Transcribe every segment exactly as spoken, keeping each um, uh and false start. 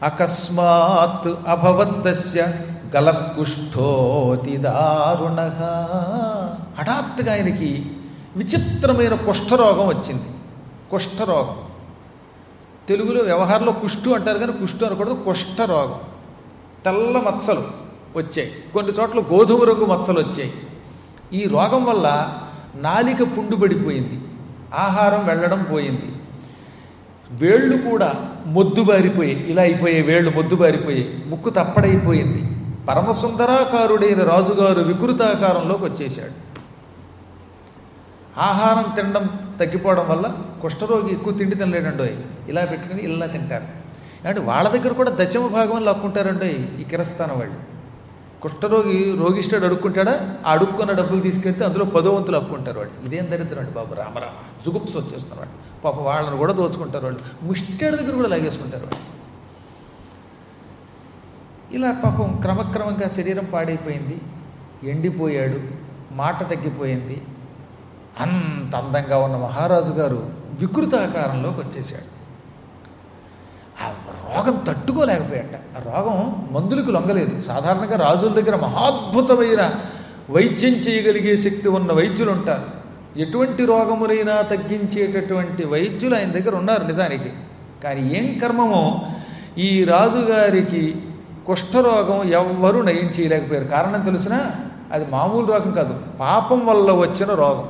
అకస్మాత్ అభవత్తస్య గలత్కుష్ఠోతి దారుణః. హఠాత్తుగా ఆయనకి విచిత్రమైన కుష్ఠరోగం వచ్చింది. కుష్ఠరోగం తెలుగులో వ్యవహారంలో కుష్టు అంటారు కానీ కుష్టు అనకూడదు, కుష్ఠరోగం. తెల్ల మచ్చలు వచ్చాయి, కొన్ని చోట్ల గోధుమ రంగు మచ్చలు వచ్చాయి. ఈ రోగం వల్ల నాలిక పుండుబడిపోయింది, ఆహారం వెళ్ళడం పోయింది, వేళ్ళు కూడా మొద్దుబారిపోయాయి, ఇలా అయిపోయాయి, వేళ్ళు మొద్దుబారిపోయాయి, ముక్కు తప్పడైపోయింది. పరమసుందరాకారుడైన రాజుగారు వికృతాకారంలోకి వచ్చేశాడు. ఆహారం తినడం తగ్గిపోవడం వల్ల కుష్ఠరోగి ఎక్కువ తిండి తినలేడండో, ఇలా పెట్టుకుని ఇలా తింటారు. అంటే వాళ్ళ దగ్గర కూడా దశమ భాగం లాక్కుంటారండో ఈ కిరస్థానం వాళ్ళు. కుష్ఠరోగి రోగిష్టాడు అడుక్కుంటాడా, ఆ అడుక్కున్న డబ్బులు తీసుకెళ్తే అందులో పదో వంతులు అక్కుంటారు వాళ్ళు. ఇదేం దరిద్రం అండి బాబు, రామరామ జుగుప్స్ వచ్చేస్తున్నారు వాళ్ళు. పాప వాళ్ళని కూడా దోచుకుంటారు వాళ్ళు, ముష్టాడి దగ్గర కూడా లాగేసుకుంటారు వాళ్ళు. ఇలా పాపం క్రమక్రమంగా శరీరం పాడైపోయింది, ఎండిపోయాడు, మాట తగ్గిపోయింది. అంత అందంగా ఉన్న మహారాజు గారు వికృతాకారంలోకి వచ్చేసాడు. ఆ రోగం తట్టుకోలేకపోయాట. ఆ రోగం మందులకు లొంగలేదు. సాధారణంగా రాజుల దగ్గర మహాద్భుతమైన వైద్యం చేయగలిగే శక్తి ఉన్న వైద్యులు ఉంటారు. ఎటువంటి రోగములైనా తగ్గించేటటువంటి వైద్యులు ఆయన దగ్గర ఉన్నారు నిజానికి. కానీ ఏం కర్మమో ఈ రాజుగారికి కుష్ఠరోగం ఎవ్వరూ నయం చేయలేకపోయారు. కారణం తెలిసినా అది మామూలు రోగం కాదు, పాపం వల్ల వచ్చిన రోగం.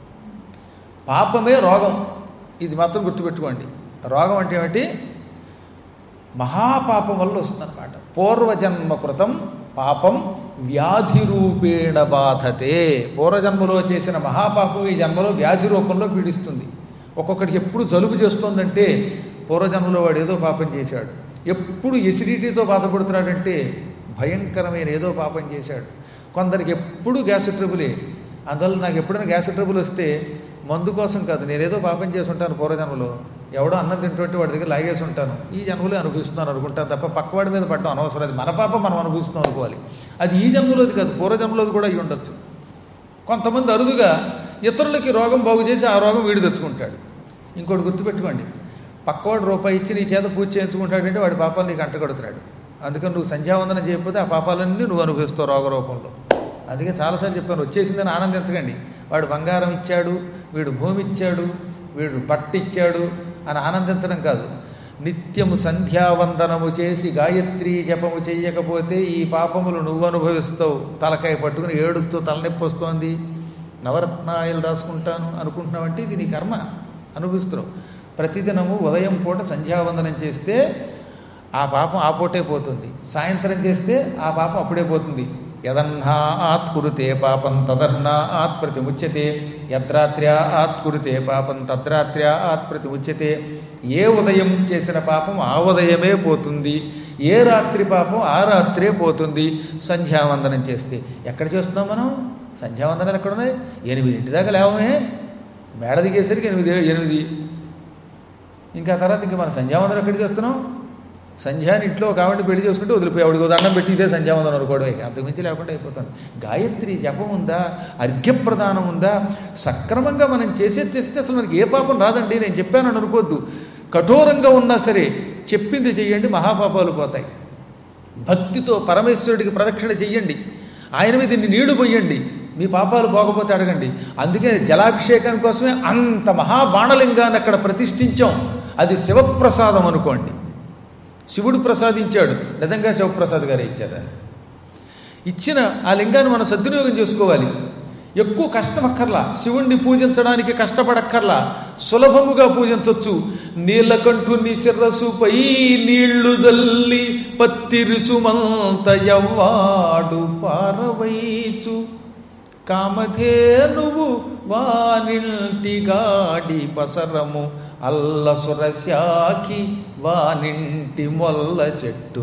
పాపమే రోగం, ఇది మాత్రం గుర్తుపెట్టుకోండి. రోగం అంటే ఏమిటి? మహాపాపం వల్ల వస్తుందన్నమాట. పూర్వజన్మ కృతం పాపం వ్యాధి రూపేణ బాధతే. పూర్వజన్మలో చేసిన మహాపాపం ఈ జన్మలో వ్యాధి రూపంలో పీడిస్తుంది. ఒక్కొక్కడికి ఎప్పుడు జలుబు చేస్తోందంటే పూర్వజన్మలో వాడు ఏదో పాపం చేశాడు. ఎప్పుడు ఎసిడిటీతో బాధపడుతున్నాడంటే భయంకరమైన ఏదో పాపం చేశాడు. కొందరికి ఎప్పుడు గ్యాస్ ట్రబులే. అందువల్ల నాకు ఎప్పుడైనా గ్యాస్ ట్రబుల్ వస్తే మందు కోసం కాదు, నేనేదో పాపం చేసి ఉంటాను పూర్వజన్మలో, ఎవడో అన్నం తింటుంటే వాడి దగ్గర లాగేసి ఉంటాను, ఈ జన్మలో అనుభవిస్తున్నాను అనుకుంటాను తప్ప పక్కవాడి మీద పడడం అనవసరం. అది మన పాపం మనం అనుభవిస్తున్నాం అనుకోవాలి. అది ఈ జన్మలోది కాదు, పూర్వజన్మలోది కూడా అయి ఉండొచ్చు. కొంతమంది అరుదుగా ఇతరులకి రోగం బాగు చేసి ఆ రోగం వీడు తెచ్చుకుంటాడు. ఇంకోటి గుర్తుపెట్టుకోండి, పక్కవాడు రూపాయి ఇచ్చి నీ చేత పూజ చేయించుకుంటాడంటే వాడి పాపాలు నీకు అంటగడుతున్నాడు. అందుకని నువ్వు సంధ్యావందనం చేయకపోతే ఆ పాపాలన్నీ నువ్వు అనుభవిస్తావు రోగ రూపంలో. అందుకే చాలాసార్లు చెప్పాను, వచ్చేసిందని ఆనందించకండి. వాడు బంగారం ఇచ్చాడు, వీడు భూమి ఇచ్చాడు, వీడు బట్ట ఇచ్చాడు అని ఆనందించడం కాదు. నిత్యము సంధ్యావందనము చేసి గాయత్రీ జపము చెయ్యకపోతే ఈ పాపములు నువ్వు అనుభవిస్తావు. తలకాయ పట్టుకుని ఏడుస్తూ తలనొప్పి వస్తోంది, నవరత్నాయలు రాసుకుంటాను అనుకుంటున్నావంటే ఇది నీ కర్మ, అనుభవిస్తున్నావు. ప్రతిదినము ఉదయం పూట సంధ్యావందనం చేస్తే ఆ పాపం ఆ పూటే పోతుంది, సాయంత్రం చేస్తే ఆ పాపం అప్పుడే పోతుంది. యదన్నా ఆత్ కురుతే పాపం తదన్నా ఆత్ ప్రతిముచ్యతే, యద్రాత్ర్యా ఆత్ కురుతే పాపం తద్రాత్ర్యా ఆత్ ప్రతిముచ్యతే. ఏ ఉదయం చేసిన పాపం ఆ ఉదయమే పోతుంది, ఏ రాత్రి పాపం ఆ రాత్రే పోతుంది సంధ్యావందనం చేస్తే. ఎక్కడ చేస్తున్నాం మనం సంధ్యావందనాలు? ఎక్కడున్నాయి? ఎనిమిదింటి దాకా లేవమే, మేడ దిగేసరికి ఎనిమిది ఎనిమిది ఇంకా తర్వాత ఇంకా మన సంధ్యావందనం ఎక్కడికి చేస్తున్నాం? సంధ్యాని ఇంట్లో ఒక ఆవిడని పెళ్లి చేసుకుంటే వదిలిపోయి ఆవిడికి దండం పెట్టి ఇదే సంధ్యావందనం అనుకోవడం, అంతకుమించి లేకుండా అయిపోతుంది. గాయత్రి జపం ఉందా, అర్ఘ్యప్రదానం ఉందా, సక్రమంగా మనం చేసేది చేస్తే అసలు మనకి ఏ పాపం రాదండి. నేను చెప్పానని అనుకోవద్దు, కఠోరంగా ఉన్నా సరే చెప్పింది చెయ్యండి, మహాపాపాలు పోతాయి. భక్తితో పరమేశ్వరుడికి ప్రదక్షిణ చెయ్యండి, ఆయన మీద ఇన్ని నీళ్లు పోయండి, మీ పాపాలు పోకపోతే అడగండి. అందుకే జలాభిషేకం కోసమే అంత మహాబాణలింగాన్ని అక్కడ ప్రతిష్ఠించాం. అది శివప్రసాదం అనుకోండి, శివుడు ప్రసాదించాడు, నిజంగా శివప్రసాద్ గారే ఇచ్చారు. ఇచ్చిన ఆ లింగాన్ని మనం సద్వినియోగం చేసుకోవాలి. ఎక్కువ కష్టం అక్కర్లా, శివుణ్ణి పూజించడానికి కష్టపడక్కర్లా, సులభముగా పూజించవచ్చు. నీలకంఠుని శిరస్సుపై నీళ్లు జల్లి పత్తిరిసుమంత యవ్వాడు పారవైచు, కామధేనువు వానింటి గాడి పసరము అల్ల సురశాఖి వానింటి మొల్ల చెట్టు.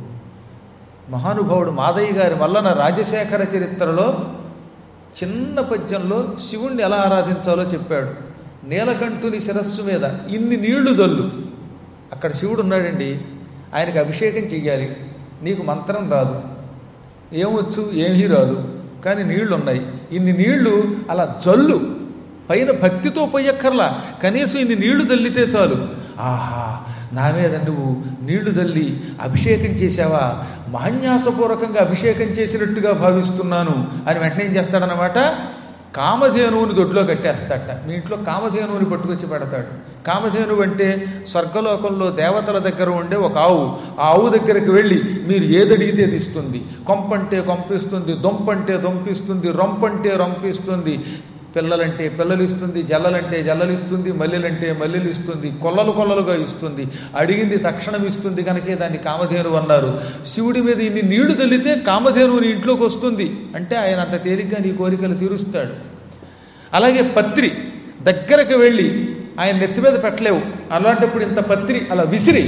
మహానుభావుడు మాదయ్య గారి వల్లన రాజశేఖర చరిత్రలో చిన్న పద్యంలో శివుణ్ణి ఎలా ఆరాధించాలో చెప్పాడు. నీలకంఠుని శిరస్సు మీద ఇన్ని నీళ్లు జల్లు, అక్కడ శివుడు ఉన్నాడండి, ఆయనకు అభిషేకం చెయ్యాలి. నీకు మంత్రం రాదు, ఏమొచ్చు, ఏమీ రాదు, కానీ నీళ్లు ఉన్నాయి. ఇన్ని నీళ్లు అలా జల్లు, పైన భక్తితో పోయక్కర్లా, కనీసం ఇన్ని నీళ్లు జల్లితే చాలు. ఆహా, నా మీద నువ్వు నీళ్లు చల్లి అభిషేకం చేశావా, మహన్యాసపూర్వకంగా అభిషేకం చేసినట్టుగా భావిస్తున్నాను అని వెంటనే ఏం చేస్తాడనమాట, కామధేనువుని దొడ్లో కట్టేస్తాడట. మీ ఇంట్లో కామధేనువుని పట్టుకొచ్చి పెడతాడు. కామధేనువు అంటే స్వర్గలోకంలో దేవతల దగ్గర ఉండే ఒక ఆవు. ఆ ఆవు దగ్గరికి వెళ్ళి మీరు ఏదడిగితే అది ఇస్తుంది. కొంపంటే కొంపిస్తుంది, దొంపంటే దొంపిస్తుంది, రొంపంటే రొంపిస్తుంది, పిల్లలంటే పిల్లలు ఇస్తుంది, జల్లలంటే జల్లలు ఇస్తుంది, మల్లెలంటే మల్లెలు ఇస్తుంది, కొల్లలు కొల్లలుగా ఇస్తుంది, అడిగింది తక్షణం ఇస్తుంది. కనుకే దాన్ని కామధేనువు అన్నారు. శివుడి మీద ఇన్ని నీళ్లు తల్లితే కామధేనువు నీ ఇంట్లోకి వస్తుంది అంటే ఆయన అంత తేలిగ్గా నీ కోరికలు తీరుస్తాడు. అలాగే పత్రి దగ్గరకు వెళ్ళి ఆయన నెత్తి మీద పెట్టలేవు, అలాంటప్పుడు ఇంత పత్రి అలా విసిరి,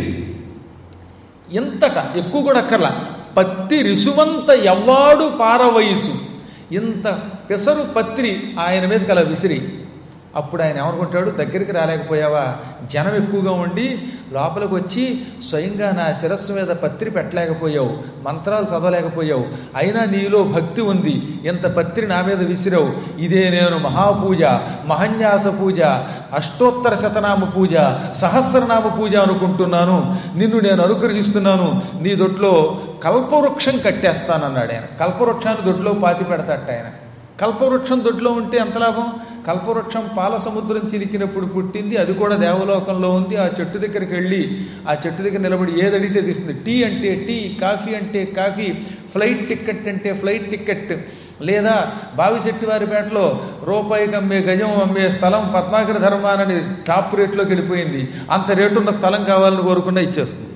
ఇంతట ఎక్కువ కూడా అక్కర్లా, పత్తి రిసువంత ఎవ్వాడు పారవయిచు, ఇంత పెసరు పత్రి ఆయన మీదకి అలా విసిరి, అప్పుడు ఆయన ఏమనుకుంటాడు, దగ్గరికి రాలేకపోయావా, జనం ఎక్కువగా ఉండి లోపలికి వచ్చి స్వయంగా నా శిరస్సు మీద పత్రి పెట్టలేకపోయావు, మంత్రాలు చదవలేకపోయావు, అయినా నీలో భక్తి ఉంది, ఇంత పత్రి నా మీద విసిరావు, ఇదే నేను మహాపూజ, మహన్యాస పూజ, అష్టోత్తర శతనామ పూజ, సహస్రనామ పూజ అనుకుంటున్నాను, నిన్ను నేను అనుగ్రహిస్తున్నాను, నీ దొడ్లో కల్పవృక్షం కట్టేస్తానన్నాడు ఆయన. కల్పవృక్షాన్ని దొడ్లో పాతి పెడతాట ఆయన. కల్పవృక్షం దొడ్లో ఉంటే ఎంత లాభం, కల్పవృక్షం పాల సముద్రం చిరికినప్పుడు పుట్టింది, అది కూడా దేవలోకంలో ఉంది. ఆ చెట్టు దగ్గరికి వెళ్ళి ఆ చెట్టు దగ్గర నిలబడి ఏది అడిగితే తీస్తుంది. టీ అంటే టీ, కాఫీ అంటే కాఫీ, ఫ్లైట్ టికెట్ అంటే ఫ్లైట్ టికెట్, లేదా బావిశెట్టివారిపేటలో రూపాయికి అమ్మే గజం అమ్మే స్థలం పద్మాకర ధర్మానని టాప్ రేట్లోకి వెళ్ళిపోయింది, అంత రేటు ఉన్న స్థలం కావాలని కోరుకున్నా ఇచ్చేస్తుంది.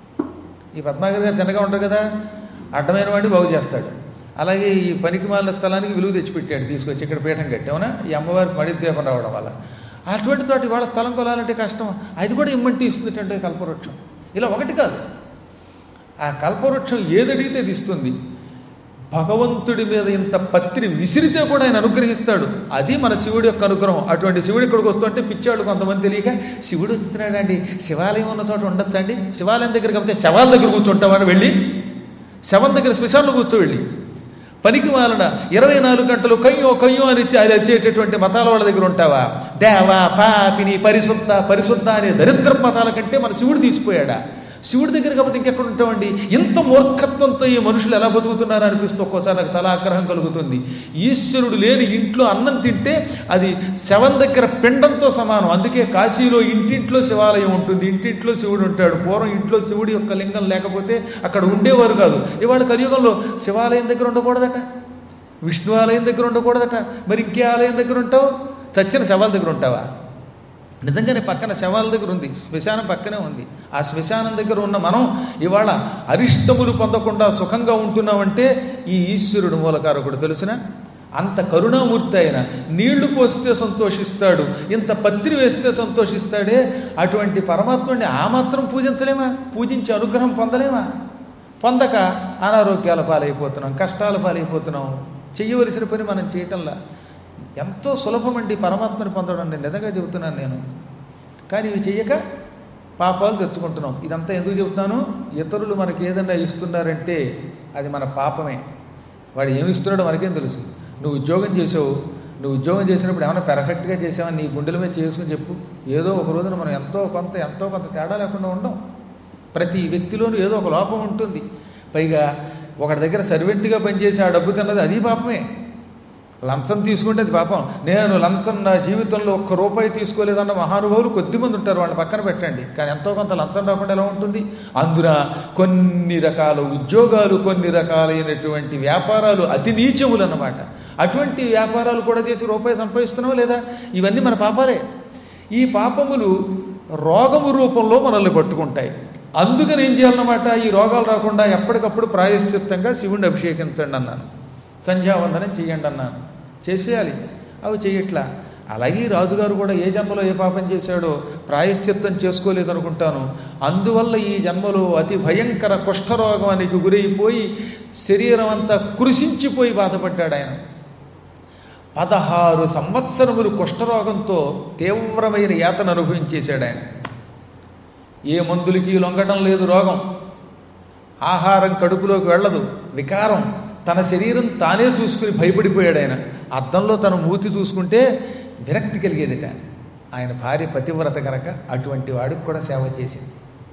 ఈ పద్మాకర్ గారు తినగా ఉంటారు కదా, అడ్డమైన వాడిని బాగు చేస్తాడు. అలాగే ఈ పనికి మాలిన స్థలానికి విలువ తెచ్చిపెట్టాడు, తీసుకొచ్చి ఇక్కడ పీఠం కట్టామన్నా ఈ అమ్మవారికి మడి దీపం రావడం వల్ల. అటువంటి తోటి వాళ్ళ స్థలం కొనాలంటే కష్టం, అది కూడా ఇమ్మంటే ఇస్తుందంటే కల్పవృక్షం. ఇలా ఒకటి కాదు, ఆ కల్పవృక్షం ఏదడిగితే అది ఇస్తుంది. భగవంతుడి మీద ఇంత పత్రి విసిరితే కూడా ఆయన అనుగ్రహిస్తాడు. అది మన శివుడి యొక్క అనుగ్రహం. అటువంటి శివుడు ఇక్కడికి వస్తుంటే పిచ్చాడు కొంతమంది తెలియక, శివుడు వస్తున్నాడండి, శివాలయం ఉన్న చోట ఉండొచ్చండి, శివాలయం దగ్గర కాకపోతే శవాల దగ్గర కూర్చుంటామని వెళ్ళి శవం దగ్గర శ్మశానంలో కూర్చో వెళ్ళి పనికి మాలన ఇరవై నాలుగు గంటలు కయ్యో కయ్యో అని అది వచ్చేటటువంటి మతాల వాళ్ళ దగ్గర ఉంటావా? దేవా పాపిని పరిశుద్ధ పరిశుద్ధ అనే దరిద్ర మతాల కంటే మన శివుడు తీసిపోయాడా? శివుడి దగ్గర కాకపోతే ఇంకెక్కడ ఉంటామండి? ఇంత మూర్ఖత్వంతో ఈ మనుషులు ఎలా బతుకుతున్నారో అనిపిస్తూ ఒక్కోసారి నాకు తల ఆగ్రహం కలుగుతుంది. ఈశ్వరుడు లేని ఇంట్లో అన్నం తింటే అది శవం దగ్గర పిండంతో సమానం. అందుకే కాశీలో ఇంటింట్లో శివాలయం ఉంటుంది, ఇంటింట్లో శివుడు ఉంటాడు. పూర్వం ఇంట్లో శివుడి యొక్క లింగం లేకపోతే అక్కడ ఉండేవారు కాదు. ఇవాళ కలియుగంలో శివాలయం దగ్గర ఉండకూడదట, విష్ణు ఆలయం దగ్గర ఉండకూడదట, మరి ఇంకే ఆలయం దగ్గర ఉంటావు? చచ్చిన శవాల దగ్గర ఉంటావా? నిజంగానే పక్కన శవాల దగ్గర ఉంది, శ్మశానం పక్కనే ఉంది. ఆ శ్మశానం దగ్గర ఉన్న మనం ఇవాళ అరిష్టములు పొందకుండా సుఖంగా ఉంటున్నామంటే ఈ ఈశ్వరుడు మూలకారకుడు. తెలిసిన అంత కరుణామూర్తి ఆయన. నీళ్లు పోస్తే సంతోషిస్తాడు, ఇంత పత్రి వేస్తే సంతోషిస్తాడే. అటువంటి పరమాత్ముడిని ఆ మాత్రం పూజించలేమా? పూజించి అనుగ్రహం పొందలేమా? పొందక అనారోగ్యాల పాలైపోతున్నాం, కష్టాల పాలైపోతున్నాం. చెయ్యవలసిన పని మనం చేయటంలా. ఎంతో సులభమండి పరమాత్మని పొందడం, నేను నిజంగా చెబుతున్నాను నేను. కానీ ఇవి చెయ్యక పాపాలు తెచ్చుకుంటున్నాం. ఇదంతా ఎందుకు చెబుతున్నాను? ఇతరులు మనకి ఏదన్నా ఇస్తున్నారంటే అది మన పాపమే. వాడు ఏమి ఇస్తున్నాడో మనకేం తెలుసు. నువ్వు ఉద్యోగం చేసావు, నువ్వు ఉద్యోగం చేసినప్పుడు ఏమైనా పెర్ఫెక్ట్గా చేసావని నీ గుండెల మీద చేసుకుని చెప్పు. ఏదో ఒక రోజున మనం ఎంతో కొంత ఎంతో కొంత తేడా లేకుండా ఉండం. ప్రతి వ్యక్తిలోనూ ఏదో ఒక లోపం ఉంటుంది. పైగా ఒకటి దగ్గర సర్వెంట్గా పనిచేసి ఆ డబ్బు తిన్నది అది పాపమే. లంచం తీసుకుంటే అది పాపం. నేను లంచం నా జీవితంలో ఒక్క రూపాయి తీసుకోలేదన్న మహానుభావులు కొద్దిమంది ఉంటారు, వాళ్ళని పక్కన పెట్టండి. కానీ ఎంతో కొంత లంచం రాకుండా ఎలా ఉంటుంది? అందున కొన్ని రకాల ఉద్యోగాలు, కొన్ని రకాలైనటువంటి వ్యాపారాలు అతి నీచములు అన్నమాట. అటువంటి వ్యాపారాలు కూడా చేసి రూపాయి సంపాదిస్తున్నావా లేదా? ఇవన్నీ మన పాపాలే. ఈ పాపములు రోగము రూపంలో మనల్ని పట్టుకుంటాయి. అందుకని ఏం చేయాలన్నమాట? ఈ రోగాలు రాకుండా ఎప్పటికప్పుడు ప్రాయశ్చిత్తంగా శివుణ్ణి అభిషేకించండి అన్నాను, సంధ్యావందనం చేయండి అన్నాను. చేసేయాలి, అవి చెయ్యట్లా. అలాగే రాజుగారు కూడా ఏ జన్మలో ఏ పాపం చేశాడో ప్రాయశ్చిత్తం చేసుకోలేదనుకుంటాను. అందువల్ల ఈ జన్మలో అతి భయంకర కుష్ఠరోగానికి గురైపోయి శరీరం అంతా కృషించిపోయి బాధపడ్డాడు ఆయన. పదహారు సంవత్సరములు కుష్ఠరోగంతో తీవ్రమైన యాతన అనుభవించేశాడు ఆయన. ఏ మందులకి లొంగటం లేదు రోగం, ఆహారం కడుపులోకి వెళ్ళదు, వికారం. తన శరీరం తానే చూసుకుని భయపడిపోయాడు ఆయన. అద్దంలో తన మూతి చూసుకుంటే విరక్తి కలిగేదిట. ఆయన భార్య పతివ్రత కనుక అటువంటి వాడికి కూడా సేవ చేసింది.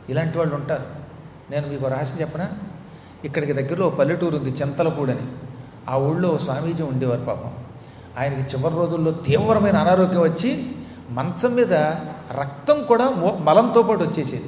ఇలాంటి వాళ్ళు ఉంటారు. నేను మీకు రహస్యం చెప్పనా, ఇక్కడికి దగ్గరలో పల్లెటూరు ఉంది చింతలపూడని. ఆ ఊళ్ళో స్వామీజీ ఉండేవారు పాపం. ఆయనకి చివరి రోజుల్లో తీవ్రమైన అనారోగ్యం వచ్చి మంచం మీద రక్తం కూడా మలంతో పాటు వచ్చేసేది.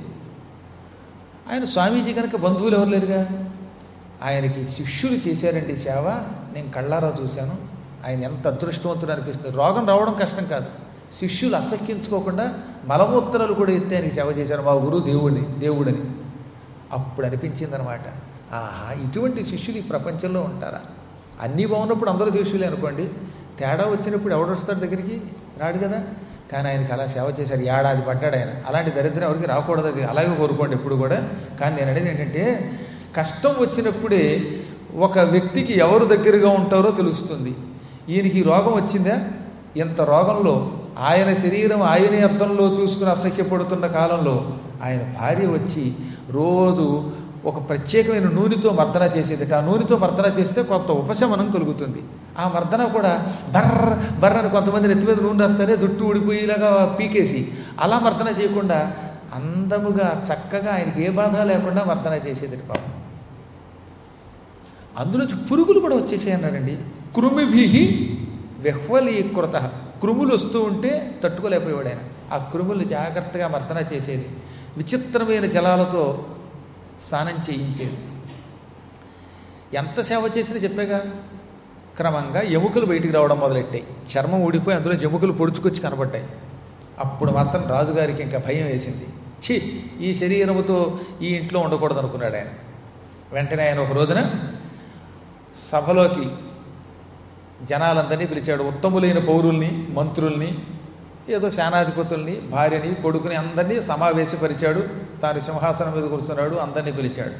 ఆయన స్వామీజీ కనుక బంధువులు ఎవరు లేరుగా, ఆయనకి శిష్యులు చేశారండి సేవ, నేను కళ్ళారా చూశాను. ఆయన ఎంత అదృష్టవంతుడు అనిపిస్తుంది. రోగం రావడం కష్టం కాదు, శిష్యులు అసహ్యించుకోకుండా మలమూత్రాలు కూడా ఎత్తి ఆయనకి సేవ చేశారు, మా గురువు దేవుడిని దేవుడని. అప్పుడు అనిపించింది అనమాట, ఆహా ఇటువంటి శిష్యులు ఈ ప్రపంచంలో ఉంటారా. అన్నీ బాగున్నప్పుడు అందరూ శిష్యులే అనుకోండి, తేడా వచ్చినప్పుడు ఎవడు వస్తాడు దగ్గరికి, రాడు కదా. కానీ ఆయనకి అలా సేవ చేశారు, ఏడాది పడ్డాడు ఆయన. అలాంటి దరిద్రం ఎవరికి రాకూడదు, అది అలాగే కోరుకోండి ఎప్పుడు కూడా. కానీ నేను అనేది ఏంటంటే, కష్టం వచ్చినప్పుడే ఒక వ్యక్తికి ఎవరు దగ్గరగా ఉంటారో తెలుస్తుంది. ఈయనకి రోగం వచ్చిందా, ఇంత రోగంలో ఆయన శరీరం ఆయనే అద్దంలో చూసుకుని అసహ్యపడుతున్న కాలంలో ఆయన భార్య వచ్చి రోజు ఒక ప్రత్యేకమైన నూనెతో మర్దన చేసేది. ఆ నూనెతో మర్దన చేస్తే కొంత ఉపశమనం కలుగుతుంది. ఆ మర్దన కూడా బర్ర బర్ర అని కొంతమంది నెత్తి మీద నూనె రాస్తారే, జుట్టు ఊడిపోయేలాగా పీకేసి, అలా మర్దన చేయకుండా అందముగా చక్కగా ఆయనకి ఏ బాధ లేకుండా మర్దన చేసేది పాపం. అందులోంచి పురుగులు కూడా వచ్చేసాయన్నారండి. కృమిభిహి వెహ్వలీకృత, కృములు వస్తూ ఉంటే తట్టుకోలేకపోయాడు ఆయన. ఆ కృములు జాగ్రత్తగా మర్దన చేసేది, విచిత్రమైన జలాలతో స్నానం చేయించేది. ఎంత సేవ చేసినా చెప్పేగా, క్రమంగా ఎముకలు బయటికి రావడం మొదలెట్టాయి, చర్మం ఊడిపోయి అందులో ఎముకలు పొడుచుకొచ్చి కనబడ్డాయి. అప్పుడు మాత్రం రాజుగారికి ఇంకా భయం వేసింది. ఛీ, ఈ శరీరముతో ఈ ఇంట్లో ఉండకూడదు అనుకున్నాడు ఆయన. వెంటనే ఆయన ఒక రోజున సభలోకి జనాలందరినీ పిలిచాడు. ఉత్తములైన పౌరుల్ని, మంత్రుల్ని, ఏదో సేనాధిపతుల్ని, భార్యని, కొడుకుని అందరినీ సమావేశపరిచాడు. తాను సింహాసనం మీద కూర్చున్నాడు, అందరినీ పిలిచాడు.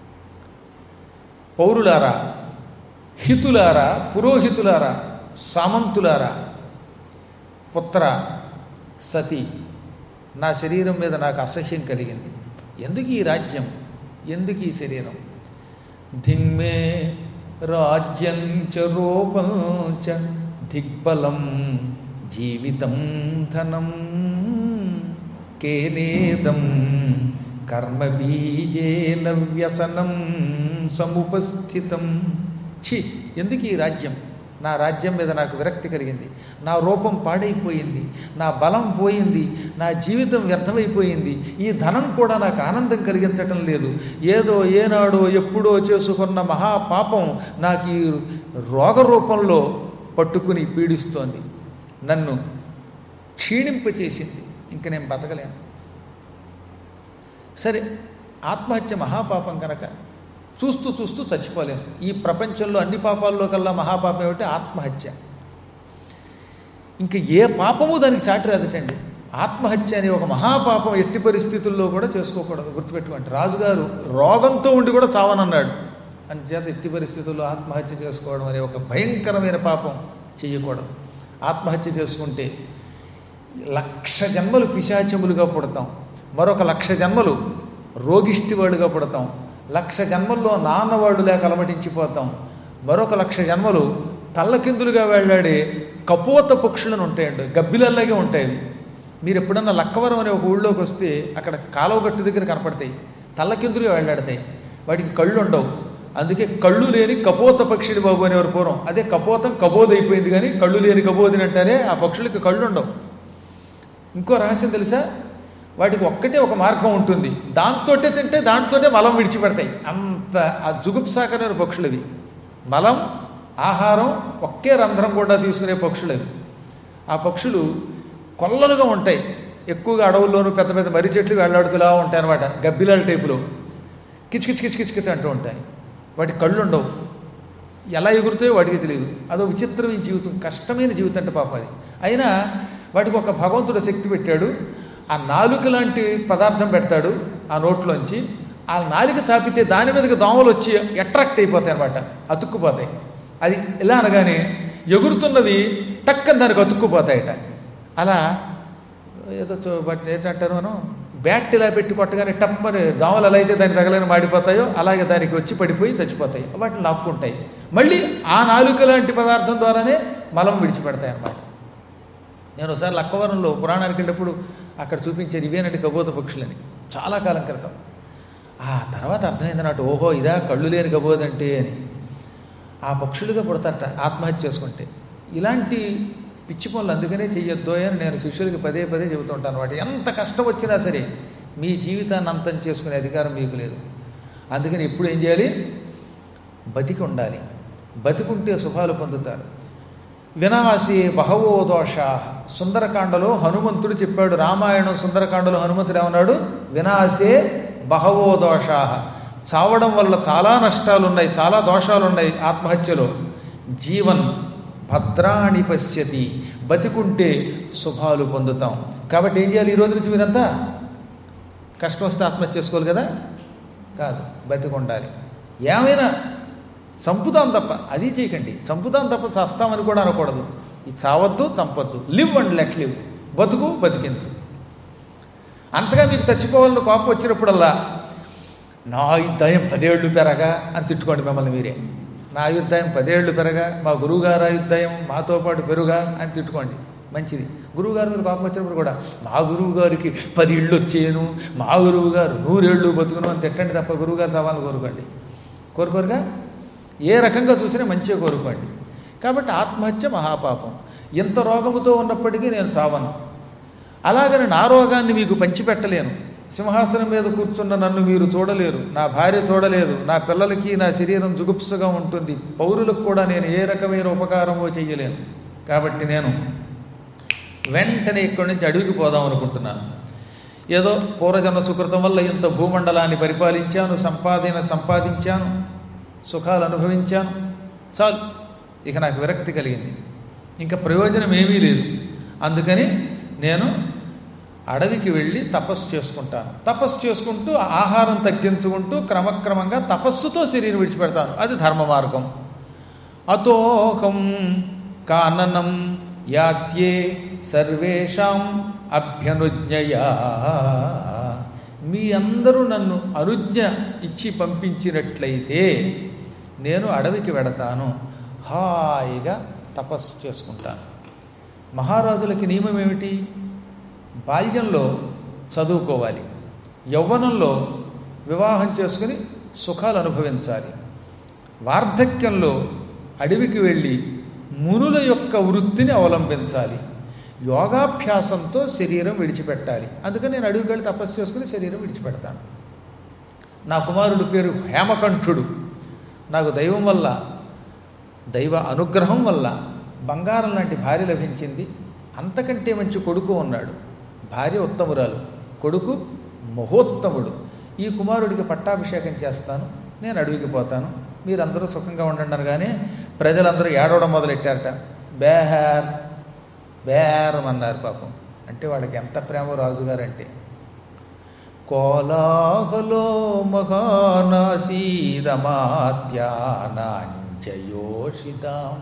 పౌరులారా, హితులారా, పురోహితులారా, సామంతులారా, పుత్ర, సతి, నా శరీరం మీద నాకు అసహ్యం కలిగింది. ఎందుకు ఈ రాజ్యం, ఎందుకు ఈ శరీరం? ధిమ్మే రాజ్యం చ రూపం చ దిగ్బలం జీవితం ధనం కేనేదం కర్మబీజేన వ్యసనం సముపస్థితం. ఛీ, ఎందుకు ఈ రాజ్యం? నా రాజ్యం మీద నాకు విరక్తి కలిగింది, నా రూపం పాడైపోయింది, నా బలం పోయింది, నా జీవితం వ్యర్థమైపోయింది, ఈ ధనం కూడా నాకు ఆనందం కలిగించటం లేదు. ఏదో ఏనాడో ఎప్పుడో చేసుకున్న మహాపాపం నాకు ఈ రోగ రూపంలో పట్టుకుని పీడిస్తోంది, నన్ను క్షీణింపచేసింది, ఇంక నేను బతకలేను. సరే, ఆత్మహత్య మహాపాపం కనుక చూస్తూ చూస్తూ చచ్చిపోలేను. ఈ ప్రపంచంలో అన్ని పాపాల్లో కల్లా మహాపాపం ఏమిటి? ఆత్మహత్య. ఇంక ఏ పాపము దానికి సాటి రాదటండి. ఆత్మహత్య అనే ఒక మహాపాపం ఎట్టి పరిస్థితుల్లో కూడా చేసుకోకూడదు, గుర్తుపెట్టుకోండి. రాజుగారు రోగంతో ఉండి కూడా చావనన్నాడు. అందుచేత ఎట్టి పరిస్థితుల్లో ఆత్మహత్య చేసుకోవడం అనే ఒక భయంకరమైన పాపం చేయకూడదు. ఆత్మహత్య చేసుకుంటే లక్ష జన్మలు పిశాచములుగా పుడతాం, మరొక లక్ష జన్మలు రోగిష్టివాడుగా పుడతాం, లక్ష జన్మల్లో నాన్నవాడు లేక అలమటించిపోతాం, మరొక లక్ష జన్మలు తల్లకిందులుగా వెళ్ళాడే కపోత పక్షులను ఉంటాయండి, గబ్బిలల్లాగే ఉంటాయి. మీరు ఎప్పుడన్నా లక్కవరం అనే ఒక ఊళ్ళోకి వస్తే అక్కడ కాలువగట్టు దగ్గర కనపడతాయి, తల్లకిందులుగా వెళ్ళాడతాయి, వాటికి కళ్ళు ఉండవు. అందుకే కళ్ళు లేని కపోత పక్షిని బాబు అనేవారు పూర్వం. అదే కపోతం కబోది అయిపోయింది, కానీ కళ్ళు లేని కబోదిని అంటారే, ఆ పక్షులకి కళ్ళు ఉండవు. ఇంకో రహస్యం తెలుసా? వాటికి ఒక్కటే ఒక మార్గం ఉంటుంది, దాంతోటే తింటే దాంతోటే మలం విడిచిపెడతాయి. అంత ఆ జుగుప్సాకరమైన పక్షులవి. మలం ఆహారం ఒకే రంధ్రం కూడా తీసుకునే పక్షులవి. ఆ పక్షులు కొల్లలుగా ఉంటాయి, ఎక్కువగా అడవుల్లోనూ పెద్ద పెద్ద మర్రి చెట్లు వెళ్లాడుతూలా ఉంటాయి అన్నమాట, గబ్బిలాల టైపులో కిచకిచ్ కిచకిచకిచ అంటూ ఉంటాయి. వాటికి కళ్ళు ఉండవు, ఎలా ఎగురుతాయో వాటికి తెలియదు. అదో విచిత్రమైన జీవితం, కష్టమైన జీవితం అంటే పాప అది. అయినా వాటికి ఒక భగవంతుడు శక్తి పెట్టాడు. ఆ నాలుక లాంటి పదార్థం పెడతాడు ఆ నోట్లోంచి. ఆ నాలుక చాపితే దాని మీదకి దోమలు వచ్చి అట్రాక్ట్ అయిపోతాయి అన్నమాట, అతుక్కుపోతాయి. అది ఎలా అనగానే ఎగురుతున్నవి టక్కని దానికి అతుక్కుపోతాయట. అలా ఏదో బట్ ఏంటంటారు మనం, బ్యాట్ ఇలా పెట్టి కొట్టగానే టప్పని దోమలు ఎలా అయితే దానికి తగలని మాడిపోతాయో అలాగే దానికి వచ్చి పడిపోయి చచ్చిపోతాయి, వాటిని లాక్కుంటాయి. మళ్ళీ ఆ నాలుక లాంటి పదార్థం ద్వారానే మలం విడిచిపెడతాయి అన్నమాట. నేను ఒకసారి లక్కవరంలో పురాణానికి వెళ్ళినప్పుడు అక్కడ చూపించారు ఇవేనండి కబోత పక్షులని. చాలా కాలం క్రితం. ఆ తర్వాత అర్థమైంది నాటు, ఓహో ఇదా కళ్ళు లేని గబోదంటే అని. ఆ పక్షులుగా పుడతారట ఆత్మహత్య చేసుకుంటే. ఇలాంటి పిచ్చి పనులు అందుకనే చెయ్యొద్దు అని నేను శిష్యులకి పదే పదే చెబుతూ ఉంటాను అనమాట. ఎంత కష్టం వచ్చినా సరే మీ జీవితాన్ని అంతం చేసుకునే అధికారం మీకు లేదు. అందుకని ఎప్పుడు ఏం చేయాలి? బతికి ఉండాలి. బతికుంటే శుభాలు పొందుతారు. వినాశే బహవో దోషా. సుందరకాండలో హనుమంతుడు చెప్పాడు. రామాయణం సుందరకాండలో హనుమంతుడు ఏమన్నాడు? వినాశే బహవో దోషా. చావడం వల్ల చాలా నష్టాలు ఉన్నాయి, చాలా దోషాలు ఉన్నాయి ఆత్మహత్యలో. జీవన్ భద్రాణి పశ్యతి. బతికుంటే శుభాలు పొందుతాం. కాబట్టి ఏం చేయాలి? ఈ రోజు నుంచి మీరంతా కష్టం వస్తే ఆత్మహత్య చేసుకోవాలి కదా? కాదు, బతికి ఉండాలి. ఏమైనా చంపుతాం తప్ప అది చేయకండి. చంపుతాం తప్ప చస్తామని కూడా అనకూడదు. ఈ చావద్దు, చంపొద్దు. Live and let live. బతుకు, బతికించు. అంతగా మీకు చచ్చిపోవాలని కోపం వచ్చినప్పుడల్లా నా ఆయుర్దాయం పదేళ్ళు పెరగా అని తిట్టుకోండి మిమ్మల్ని మీరే. నా ఆయుర్దాయం పదేళ్ళు పెరగా, మా గురువుగారు ఆయుర్దాయం మాతో పాటు పెరుగా అని తిట్టుకోండి. మంచిది. గురువుగారి మీద కోపం వచ్చినప్పుడు కూడా మా గురువు గారికి పది ఇళ్ళు వచ్చేయను, మా గురువు గారు నూరేళ్ళు బతుకును అని తిట్టండి తప్ప గురువుగారు సవాళ్ళు కోరుకోండి. కోరుకోరుగా. ఏ రకంగా చూసినా మంచిగా కోరుకోండి. కాబట్టి ఆత్మహత్య మహాపాపం. ఎంత రోగముతో ఉన్నప్పటికీ నేను చావను. అలాగని నా రోగాన్ని మీకు పంచిపెట్టలేను. సింహాసనం మీద కూర్చున్న నన్ను మీరు చూడలేరు, నా భార్య చూడలేదు, నా పిల్లలకి నా శరీరం జుగుప్సగా ఉంటుంది, పౌరులకు కూడా నేను ఏ రకమైన ఉపకారమో చెయ్యలేను. కాబట్టి నేను వెంటనే ఇక్కడి నుంచి అడవికి పోదాం అనుకుంటున్నాను. ఏదో పూర్వజన్మ సుకృతం వల్ల ఇంత భూమండలాన్ని పరిపాలించాను, సంపాదన సంపాదించాను, సుఖాలు అనుభవించాను, చాలు. ఇక నాకు విరక్తి కలిగింది, ఇంకా ప్రయోజనం ఏమీ లేదు. అందుకని నేను అడవికి వెళ్ళి తపస్సు చేసుకుంటాను. తపస్సు చేసుకుంటూ ఆహారం తగ్గించుకుంటూ క్రమక్రమంగా తపస్సుతో శరీరం విడిచిపెడతాను. అది ధర్మ మార్గం. అతోహం కాననం యాస్యే సర్వేషాం అభ్యనుజ్ఞయా. మీ అందరూ నన్ను అనుజ్ఞ ఇచ్చి పంపించినట్లయితే నేను అడవికి వెడతాను, హాయిగా తపస్సు చేసుకుంటాను. మహారాజులకి నియమం ఏమిటి? బాల్యంలో చదువుకోవాలి, యవ్వనంలో వివాహం చేసుకుని సుఖాలు అనుభవించాలి, వార్ధక్యంలో అడవికి వెళ్ళి మునుల యొక్క వృత్తిని అవలంబించాలి, యోగాభ్యాసంతో శరీరం విడిచిపెట్టాలి. అందుకని నేను అడవికి వెళ్ళి తపస్సు చేసుకుని శరీరం విడిచిపెడతాను. నా కుమారుడు పేరు హేమకంఠుడు. నాకు దైవం వల్ల, దైవ అనుగ్రహం వల్ల బంగారం లాంటి భార్య లభించింది. అంతకంటే మంచి కొడుకు ఉన్నాడు. భార్య ఉత్తమురాలు, కొడుకు మహోత్తముడు. ఈ కుమారుడికి పట్టాభిషేకం చేస్తాను, నేను అడవికి పోతాను, మీరందరూ సుఖంగా ఉండండి అనగానే ప్రజలందరూ ఏడవడం మొదలెట్టారట. బేహార్ బేరం అన్నారు పాపం. అంటే వాళ్ళకి ఎంత ప్రేమ రాజుగారంటే. కోలాహలో మహానాసీరమాత్యానాంచయోషితాం.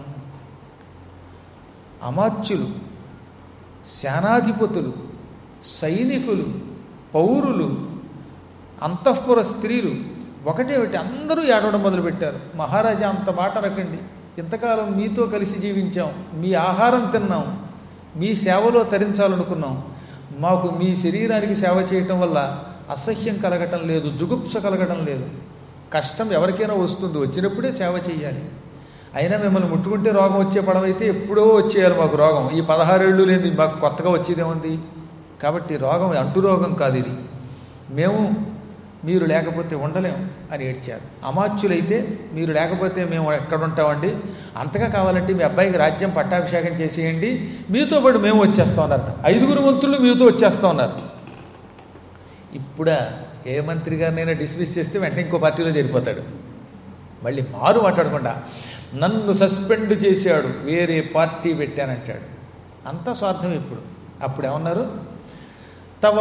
అమాత్యులు, సేనాధిపతులు, సైనికులు, పౌరులు, అంతఃపుర స్త్రీలు ఒకటేమిటి అందరూ ఏడవడం మొదలుపెట్టారు. మహారాజా అంత మాట అనకండి, ఇంతకాలం మీతో కలిసి జీవించాం, మీ ఆహారం తిన్నాం, మీ సేవలో తరించాలనుకున్నాం, మాకు మీ శరీరానికి సేవ చేయటం వల్ల అసహ్యం కలగటం లేదు, జుగుప్స కలగటం లేదు. కష్టం ఎవరికైనా వస్తుంది, వచ్చినప్పుడే సేవ చేయాలి. అయినా మిమ్మల్ని ముట్టుకుంటే రోగం వచ్చే పడవైతే ఎప్పుడో వచ్చేయాలి మాకు రోగం. ఈ పదహారేళ్ళు లేని మాకు కొత్తగా వచ్చేదేముంది? కాబట్టి రోగం అంటు రోగం కాదు ఇది. మేము మీరు లేకపోతే ఉండలేం అని ఏడ్చారు. అమాత్యులైతే మీరు లేకపోతే మేము ఎక్కడుంటామండి, అంతగా కావాలంటే మీ అబ్బాయికి రాజ్యం పట్టాభిషేకం చేసేయండి, మీతో పాటు మేము వచ్చేస్తా ఉన్నారట. ఐదుగురు మంత్రులు మీతో వచ్చేస్తా ఉన్నారు. ఇప్పుడా ఏ మంత్రి గారినైనా డిస్మిస్ చేస్తే వెంటనే ఇంకో పార్టీలో చేరిపోతాడు. మళ్ళీ మారు మాట్లాడకుండా నన్ను సస్పెండ్ చేశాడు, వేరే పార్టీ పెట్టానంటాడు. అంతా స్వార్థం. ఇప్పుడు అప్పుడు ఏమన్నారు? తవ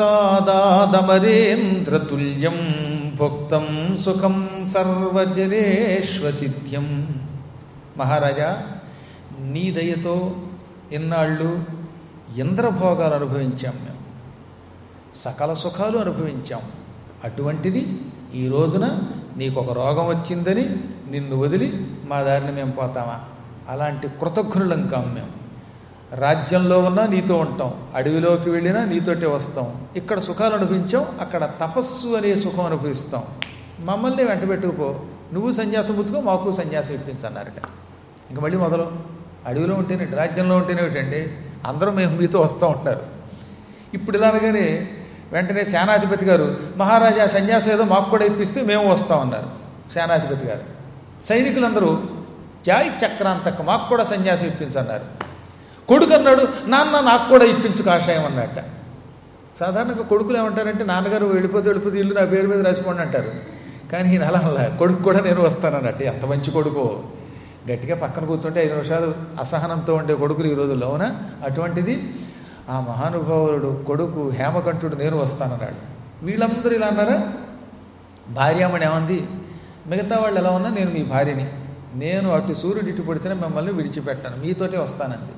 ప్రసాదాదమరేంద్రతుల్యం భుక్తం సుఖం సర్వజనేష్వసిద్ధ్యం. మహారాజా, నీ దయతో ఇన్నాళ్ళు ఇంద్రభోగాలు అనుభవించాం, మేము సకల సుఖాలు అనుభవించాం. అటువంటిది ఈ రోజున నీకు ఒక రోగం వచ్చిందని నిన్ను వదిలి మా దారిని మేము పోతామా? అలాంటి కృతజ్ఞులం కాము మేము. రాజ్యంలో ఉన్నా నీతో ఉంటాం, అడవిలోకి వెళ్ళినా నీతోటే వస్తాం, ఇక్కడ సుఖాలు అనుభవించాం, అక్కడ తపస్సు అనే సుఖం అనుభవిస్తాం, మమ్మల్ని వెంట పెట్టుకుపో, నువ్వు సన్యాసం పుచ్చుకో, మాకు సన్యాసం ఇప్పించన్నారట. ఇంక మళ్ళీ మొదలు అడవిలో ఉంటేనే, రాజ్యంలో ఉంటేనే ఏంటండి, అందరూ మేము మీతో వస్తూ ఉంటారు. ఇప్పుడు ఇలా అనగానే వెంటనే సేనాధిపతి గారు, మహారాజా సన్యాసం ఏదో మాకు కూడా ఇప్పిస్తే మేము వస్తామన్నారు సేనాధిపతి గారు. సైనికులందరూ జాయ్ చక్రాంతక మాకు కూడా సన్యాసం ఇప్పించన్నారు. కొడుకు అన్నాడు, నాన్న నాకు కూడా ఇప్పించు కాషాయం అన్నట్ట. సాధారణంగా కొడుకులు ఏమంటారంటే, నాన్నగారు వెళ్ళిపోతే వెళ్ళిపోతే ఇల్లు నా పేరు మీద రాసిపోండి అంటారు. కానీ ఈయన అలా అలా కొడుకు కూడా నేను వస్తానన్నట్టు. ఎంత మంచి కొడుకో, గట్టిగా పక్కన కూర్చుంటే ఐదు నిమిషాలు అసహనంతో ఉండే కొడుకులు ఈ రోజుల్లో, అవునా? అటువంటిది ఆ మహానుభావుడు కొడుకు హేమకంఠుడు నేను వస్తానన్నాడు. వీళ్ళందరూ ఇలా అన్నారా? భార్యామణి ఏమంది, మిగతా వాళ్ళు ఎలా ఉన్నా నేను మీ భార్యని, నేను అటు సూర్యుడు ఇటు పడితేనే మిమ్మల్ని విడిచిపెట్టాను, మీతోటే వస్తానంది.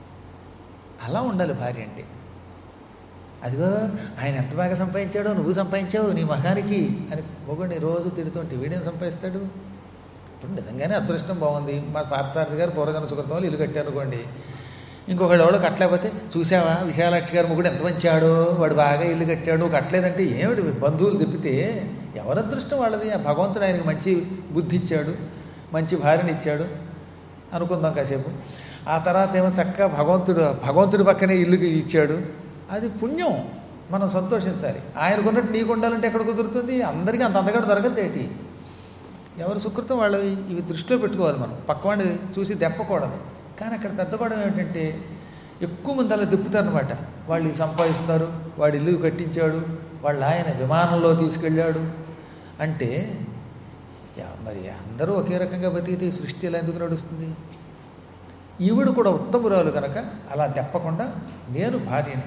అలా ఉండాలి భార్య అంటే. అదిగో ఆయన ఎంత బాగా సంపాదించాడో, నువ్వు సంపాదించావు నీ మహానికి అని మొగుడిని రోజు తిడుతుంటే వీడేం సంపాదిస్తాడు? ఇప్పుడు నిజంగానే అదృష్టం బాగుంది, మా పార్థసారథి గారు పూర్వజన సుకృతం వాళ్ళు ఇల్లు కట్టారు అనుకోండి, ఇంకొకళ్ళు ఎవడో కట్టలేకపోతే, చూసావా విశాలాక్షి గారు మొగుడు ఎంత మంచాడో, వాడు బాగా ఇల్లు కట్టాడు, కట్టలేదంటే ఏమిటి బంధువులు తిప్పితే ఎవరి అదృష్టం వాళ్ళది. ఆ భగవంతుడు ఆయనకి మంచి బుద్ధి ఇచ్చాడు, మంచి భార్యని ఇచ్చాడు అనుకుందాం కాసేపు. ఆ తర్వాత ఏమో చక్కగా భగవంతుడు భగవంతుడి పక్కనే ఇల్లు ఇచ్చాడు, అది పుణ్యం, మనం సంతోషించాలి. ఆయనకున్నట్టు నీకు ఉండాలంటే ఎక్కడ కుదురుతుంది? అందరికీ అంత అందగాడు దొరకదు ఏంటి? ఎవరు సుకృతం వాళ్ళు ఇవి దృష్టిలో పెట్టుకోవాలి మనం, పక్కవాడిని చూసి దెప్పకూడదు. కానీ అక్కడ పెద్ద గొడవ ఏమిటంటే, ఎక్కువ మంది అలా తిప్పుతారనమాట. వాళ్ళు సంపాదిస్తారు, వాడు ఇల్లు కట్టించాడు, వాళ్ళు ఆయన విమానంలో తీసుకెళ్ళాడు అంటే, మరి అందరూ ఒకే రకంగా బతికితే ఈ సృష్టి ఎలా ఎందుకు నడుస్తుంది? ఈవిడు కూడా ఉత్తమురాలు కనుక అలా తెప్పకుండా నేను భార్యని.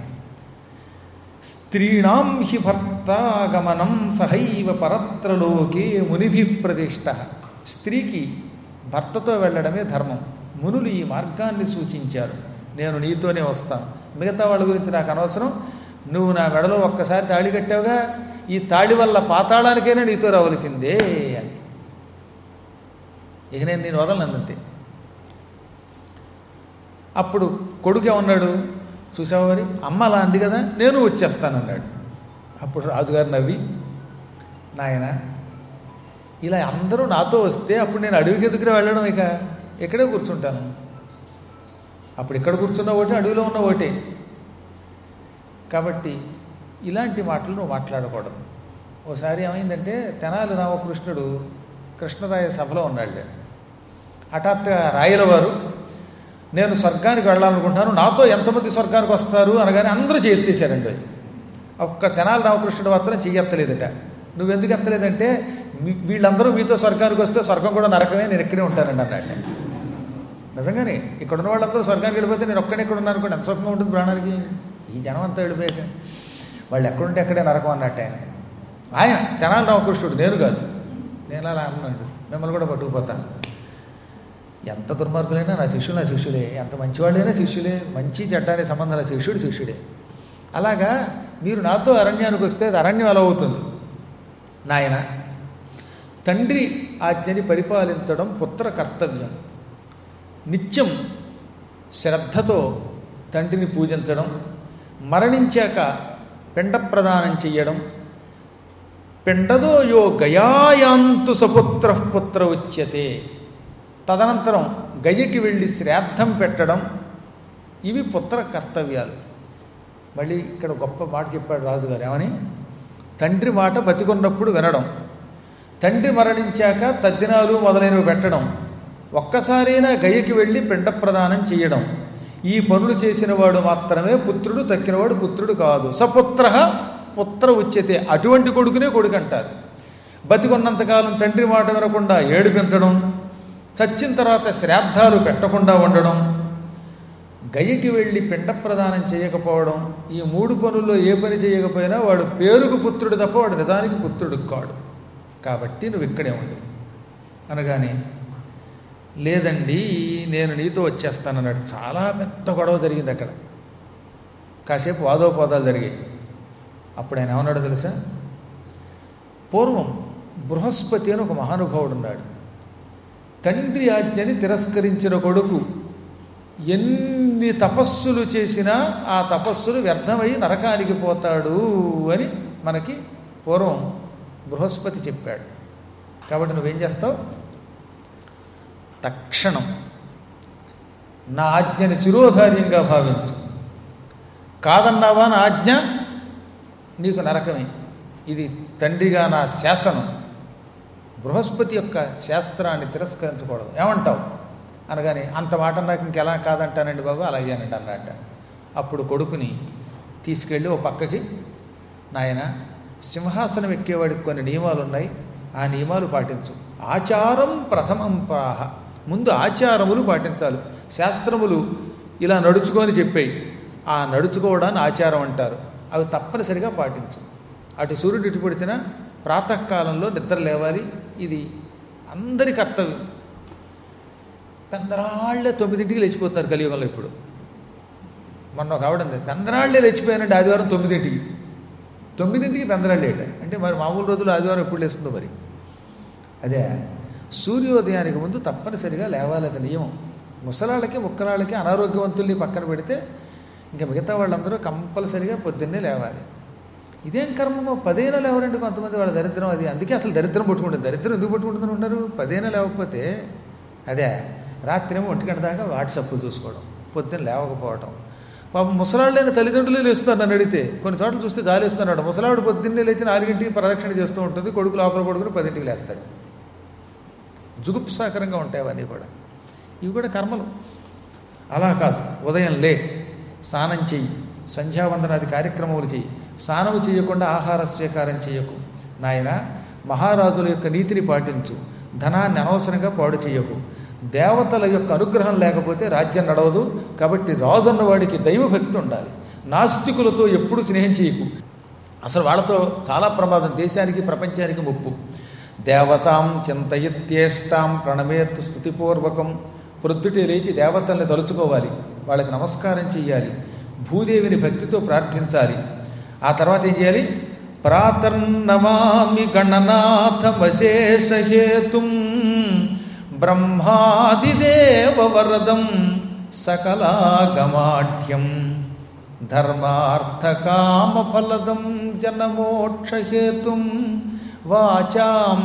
స్త్రీణాం హి భర్తాగమనం సహైవ పరత్రలోకే మునిభి ప్రదిష్ట. స్త్రీకి భర్తతో వెళ్ళడమే ధర్మం. మునులు ఈ మార్గాన్ని సూచించారు. నేను నీతోనే వస్తాను, మిగతా వాళ్ళ గురించి నాకు అనవసరం. నువ్వు నా మెడలో ఒక్కసారి తాళి కట్టావుగా, ఈ తాళి వల్ల పాతాళానికైనా నీతో రావలసిందే అని. ఇక నేను నేను వదలనంతే. అప్పుడు కొడుకు ఏమన్నాడు, చూసావా మరి అమ్మ అలా అంది కదా, నేను వచ్చేస్తానన్నాడు. అప్పుడు రాజుగారు నవ్వి, నాయన ఇలా అందరూ నాతో వస్తే అప్పుడు నేను అడవికి ఎదుగురా వెళ్ళడం, ఇక ఇక్కడే కూర్చుంటాను. అప్పుడు ఇక్కడ కూర్చున్న ఒకటి, అడవిలో ఉన్న ఒకటి. కాబట్టి ఇలాంటి మాటలు నువ్వు మాట్లాడకూడదు. ఓసారి ఏమైందంటే, తెనాలి రామకృష్ణుడు కృష్ణరాయ సభలో ఉన్నాడు. హఠాత్తుగా రాయల వారు, నేను స్వర్గానికి వెళ్ళాలనుకుంటున్నాను, నాతో ఎంతమంది స్వర్గానికి వస్తారు అనగానే అందరూ చెయ్యెత్తేశారండి. ఒక్క తెనాలి రామకృష్ణుడు మాత్రం చెయ్యెత్తలేదట. నువ్వెందుకు ఎత్తలేదంటే, వీళ్ళందరూ మీతో స్వర్గానికి వస్తే స్వర్గం కూడా నరకమే, నేను ఇక్కడే ఉంటానండి అన్నట్టు. నిజంగానే ఇక్కడ ఉన్న వాళ్ళందరూ స్వర్గానికి వెళ్ళిపోతే నేను ఒక్కడే ఇక్కడ ఉన్నాను అనుకోండి, ఎంత సుఖంగా ఉంటుంది ప్రాణానికి. ఈ జనం అంతా వెళ్ళిపోయాక వాళ్ళు ఎక్కడుంటే అక్కడే నరకం అన్నట్టు ఆయన. ఆయన తెనాలి రామకృష్ణుడు, నేను కాదు. నేను అలా అన్నాడు, మిమ్మల్ని కూడా పట్టుకుపోతాను. ఎంత దుర్మార్గులైనా నా శిష్యులు నా శిష్యుడే, ఎంత మంచివాళ్ళైనా శిష్యులే, మంచి చెడ్డ అనే సంబంధాల శిష్యుడు శిష్యుడే. అలాగా మీరు నాతో అరణ్యానికి వస్తే అది అరణ్యం ఎలా అవుతుంది? నాయన, తండ్రి ఆజ్ఞని పరిపాలించడం పుత్ర కర్తవ్యం. నిత్యం శ్రద్ధతో తండ్రిని పూజించడం, మరణించాక పిండ ప్రదానం చెయ్యడం, పిండదో యో గయాయాంతు సపుత్ర పుత్ర ఉచ్యతే, తదనంతరం గయ్యకి వెళ్ళి శ్రాద్ధం పెట్టడం, ఇవి పుత్ర కర్తవ్యాలు. మళ్ళీ ఇక్కడ గొప్ప మాట చెప్పాడు రాజుగారు, ఏమని? తండ్రి మాట బతికున్నప్పుడు వినడం, తండ్రి మరణించాక తద్దినాలు మొదలైనవి పెట్టడం, ఒక్కసారైనా గయ్యకి వెళ్ళి పిండ ప్రదానం చేయడం, ఈ పనులు చేసిన వాడు మాత్రమే పుత్రుడు, తక్కినవాడు పుత్రుడు కాదు. సపుత్ర పుత్ర ఉచ్యతే, అటువంటి కొడుకునే కొడుకు అంటారు. బతికున్నంతకాలం తండ్రి మాట వినకుండా ఏడిపించడం, చచ్చిన తర్వాత శ్రాద్ధాలు పెట్టకుండా ఉండడం, గయ్యకి వెళ్ళి పిండ ప్రదానం చేయకపోవడం, ఈ మూడు పనుల్లో ఏ పని చేయకపోయినా వాడు పేరుకు పుత్రుడు తప్ప వాడు నిజానికి పుత్రుడు కాడు. కాబట్టి నువ్వు ఇక్కడే ఉండు అనగానే, లేదండి నేను నీతో వచ్చేస్తానన్నాడు. చాలా పెద్ద గొడవ జరిగింది అక్కడ, కాసేపు వాదోపాదాలు జరిగాయి. అప్పుడు ఆయన ఏమన్నాడో తెలుసా? పూర్వం బృహస్పతి అని ఒక మహానుభావుడు ఉన్నాడు. తండ్రి ఆజ్ఞని తిరస్కరించిన కొడుకు ఎన్ని తపస్సులు చేసినా ఆ తపస్సులు వ్యర్థమై నరకానికి పోతాడు అని మనకి పూర్వం బృహస్పతి చెప్పాడు. కాబట్టి నువ్వేం చేస్తావు? తక్షణం నా ఆజ్ఞని శిరోధార్యంగా భావించు. కాదన్నావా నా ఆజ్ఞ, నీకు నరకమే. ఇది తండ్రిగా నా శాసనం. బృహస్పతి యొక్క శాస్త్రాన్ని తిరస్కరించకూడదు. ఏమంటావు అనగానే, అంత మాట నాకు ఇంకెలా కాదంటానండి బాబు, అలాగేనండి అన్నట్ట. అప్పుడు కొడుకుని తీసుకెళ్ళి ఓ పక్కకి, నాయన సింహాసనం ఎక్కేవాడికి కొన్ని నియమాలు ఉన్నాయి, ఆ నియమాలు పాటించు. ఆచారం ప్రథమం ప్రాహ, ముందు ఆచారములు పాటించాలి. శాస్త్రములు ఇలా నడుచుకొని చెప్పాయి, ఆ నడుచుకోవడాన్ని ఆచారం అంటారు. అవి తప్పనిసరిగా పాటించు. అటు సూర్యుడు ఇటు పొడిచిన ప్రాతకాలంలో నిద్ర లేవాలి, ఇది అందరి కర్తవ్యం. పెందరాళ్లే తొమ్మిదింటికి లేచిపోతున్నారు కలియుగంలో. ఇప్పుడు మొన్న ఒక ఆవిడ ఉంది, పెందరాళ్లే లేచిపోయానండి ఆదివారం తొమ్మిదింటికి. తొమ్మిదింటికి పెందరాళ్ళేట అంటే మరి మామూలు రోజులు ఆదివారం ఎప్పుడు లేస్తుందో మరి. అదే సూర్యోదయానికి ముందు తప్పనిసరిగా లేవాలి, అది నియమం. ముసలాళ్ళకి ముక్కలాళ్ళకి అనారోగ్యవంతుల్ని పక్కన పెడితే ఇంకా మిగతా వాళ్ళందరూ కంపల్సరిగా పొద్దున్నే లేవాలి. ఇదేం కర్మమో పదేనా లేవరండి కొంతమంది, వాళ్ళ దరిద్రం అది. అందుకే అసలు దరిద్రం పట్టుకుంటుంది. దరిద్రం ఎందుకు పట్టుకుంటుంది ఉన్నారు? పదేనా లేవకపోతే అదే రాత్రేమో ఒంటి గంట దాకా వాట్సాప్లు చూసుకోవడం, పొద్దున్న లేవకపోవడం. పాపం ముసలాళ్ళైన తల్లిదండ్రులే లేస్తున్నారు. నన్ను అడిగితే కొన్ని చోట్ల చూస్తే జాలేస్తున్నాడు. ముసలాడు పొద్దున్నే లేచి నాలుగింటికి ప్రదక్షిణ చేస్తూ ఉంటుంది, కొడుకు లోపల పడుకుని పదింటికి లేస్తాడు. జుగుప్సాకరంగా ఉంటాయి అవన్నీ కూడా. ఇవి కూడా కర్మలు. అలా కాదు, ఉదయం లే, స్నానం చెయ్యి, సంధ్యావందనాది కార్యక్రమాలు చెయ్యి. స్నానము చేయకుండా ఆహార స్వీకారం చేయకు. నాయన మహారాజుల యొక్క నీతిని పాటించు. ధనాన్ని అనవసరంగా పాడు చేయకు. దేవతల యొక్క అనుగ్రహం లేకపోతే రాజ్యం నడవదు. కాబట్టి రాజు అన్నవాడికి దైవభక్తి ఉండాలి. నాస్తికులతో ఎప్పుడు స్నేహం చేయకు. అసలు వాళ్ళతో చాలా ప్రమాదం, దేశానికి ప్రపంచానికి ముప్పు. దేవతాం చింతయిత్యేష్టాం ప్రణమేత్ స్తుతిపూర్వకం. ప్రొద్దుటే లేచి దేవతల్ని తలుచుకోవాలి, వాళ్ళకి నమస్కారం చెయ్యాలి, భూదేవిని భక్తితో ప్రార్థించాలి. ఆ తర్వాత ఏం చేయాలి? ప్రాతర్నమామి గణనాథమశేషహేతుం బ్రహ్మాదిదేవ వరదం సకలాగమాఢ్యం ధర్మార్థకామఫలదం జనమోక్షహేతుం వాచాం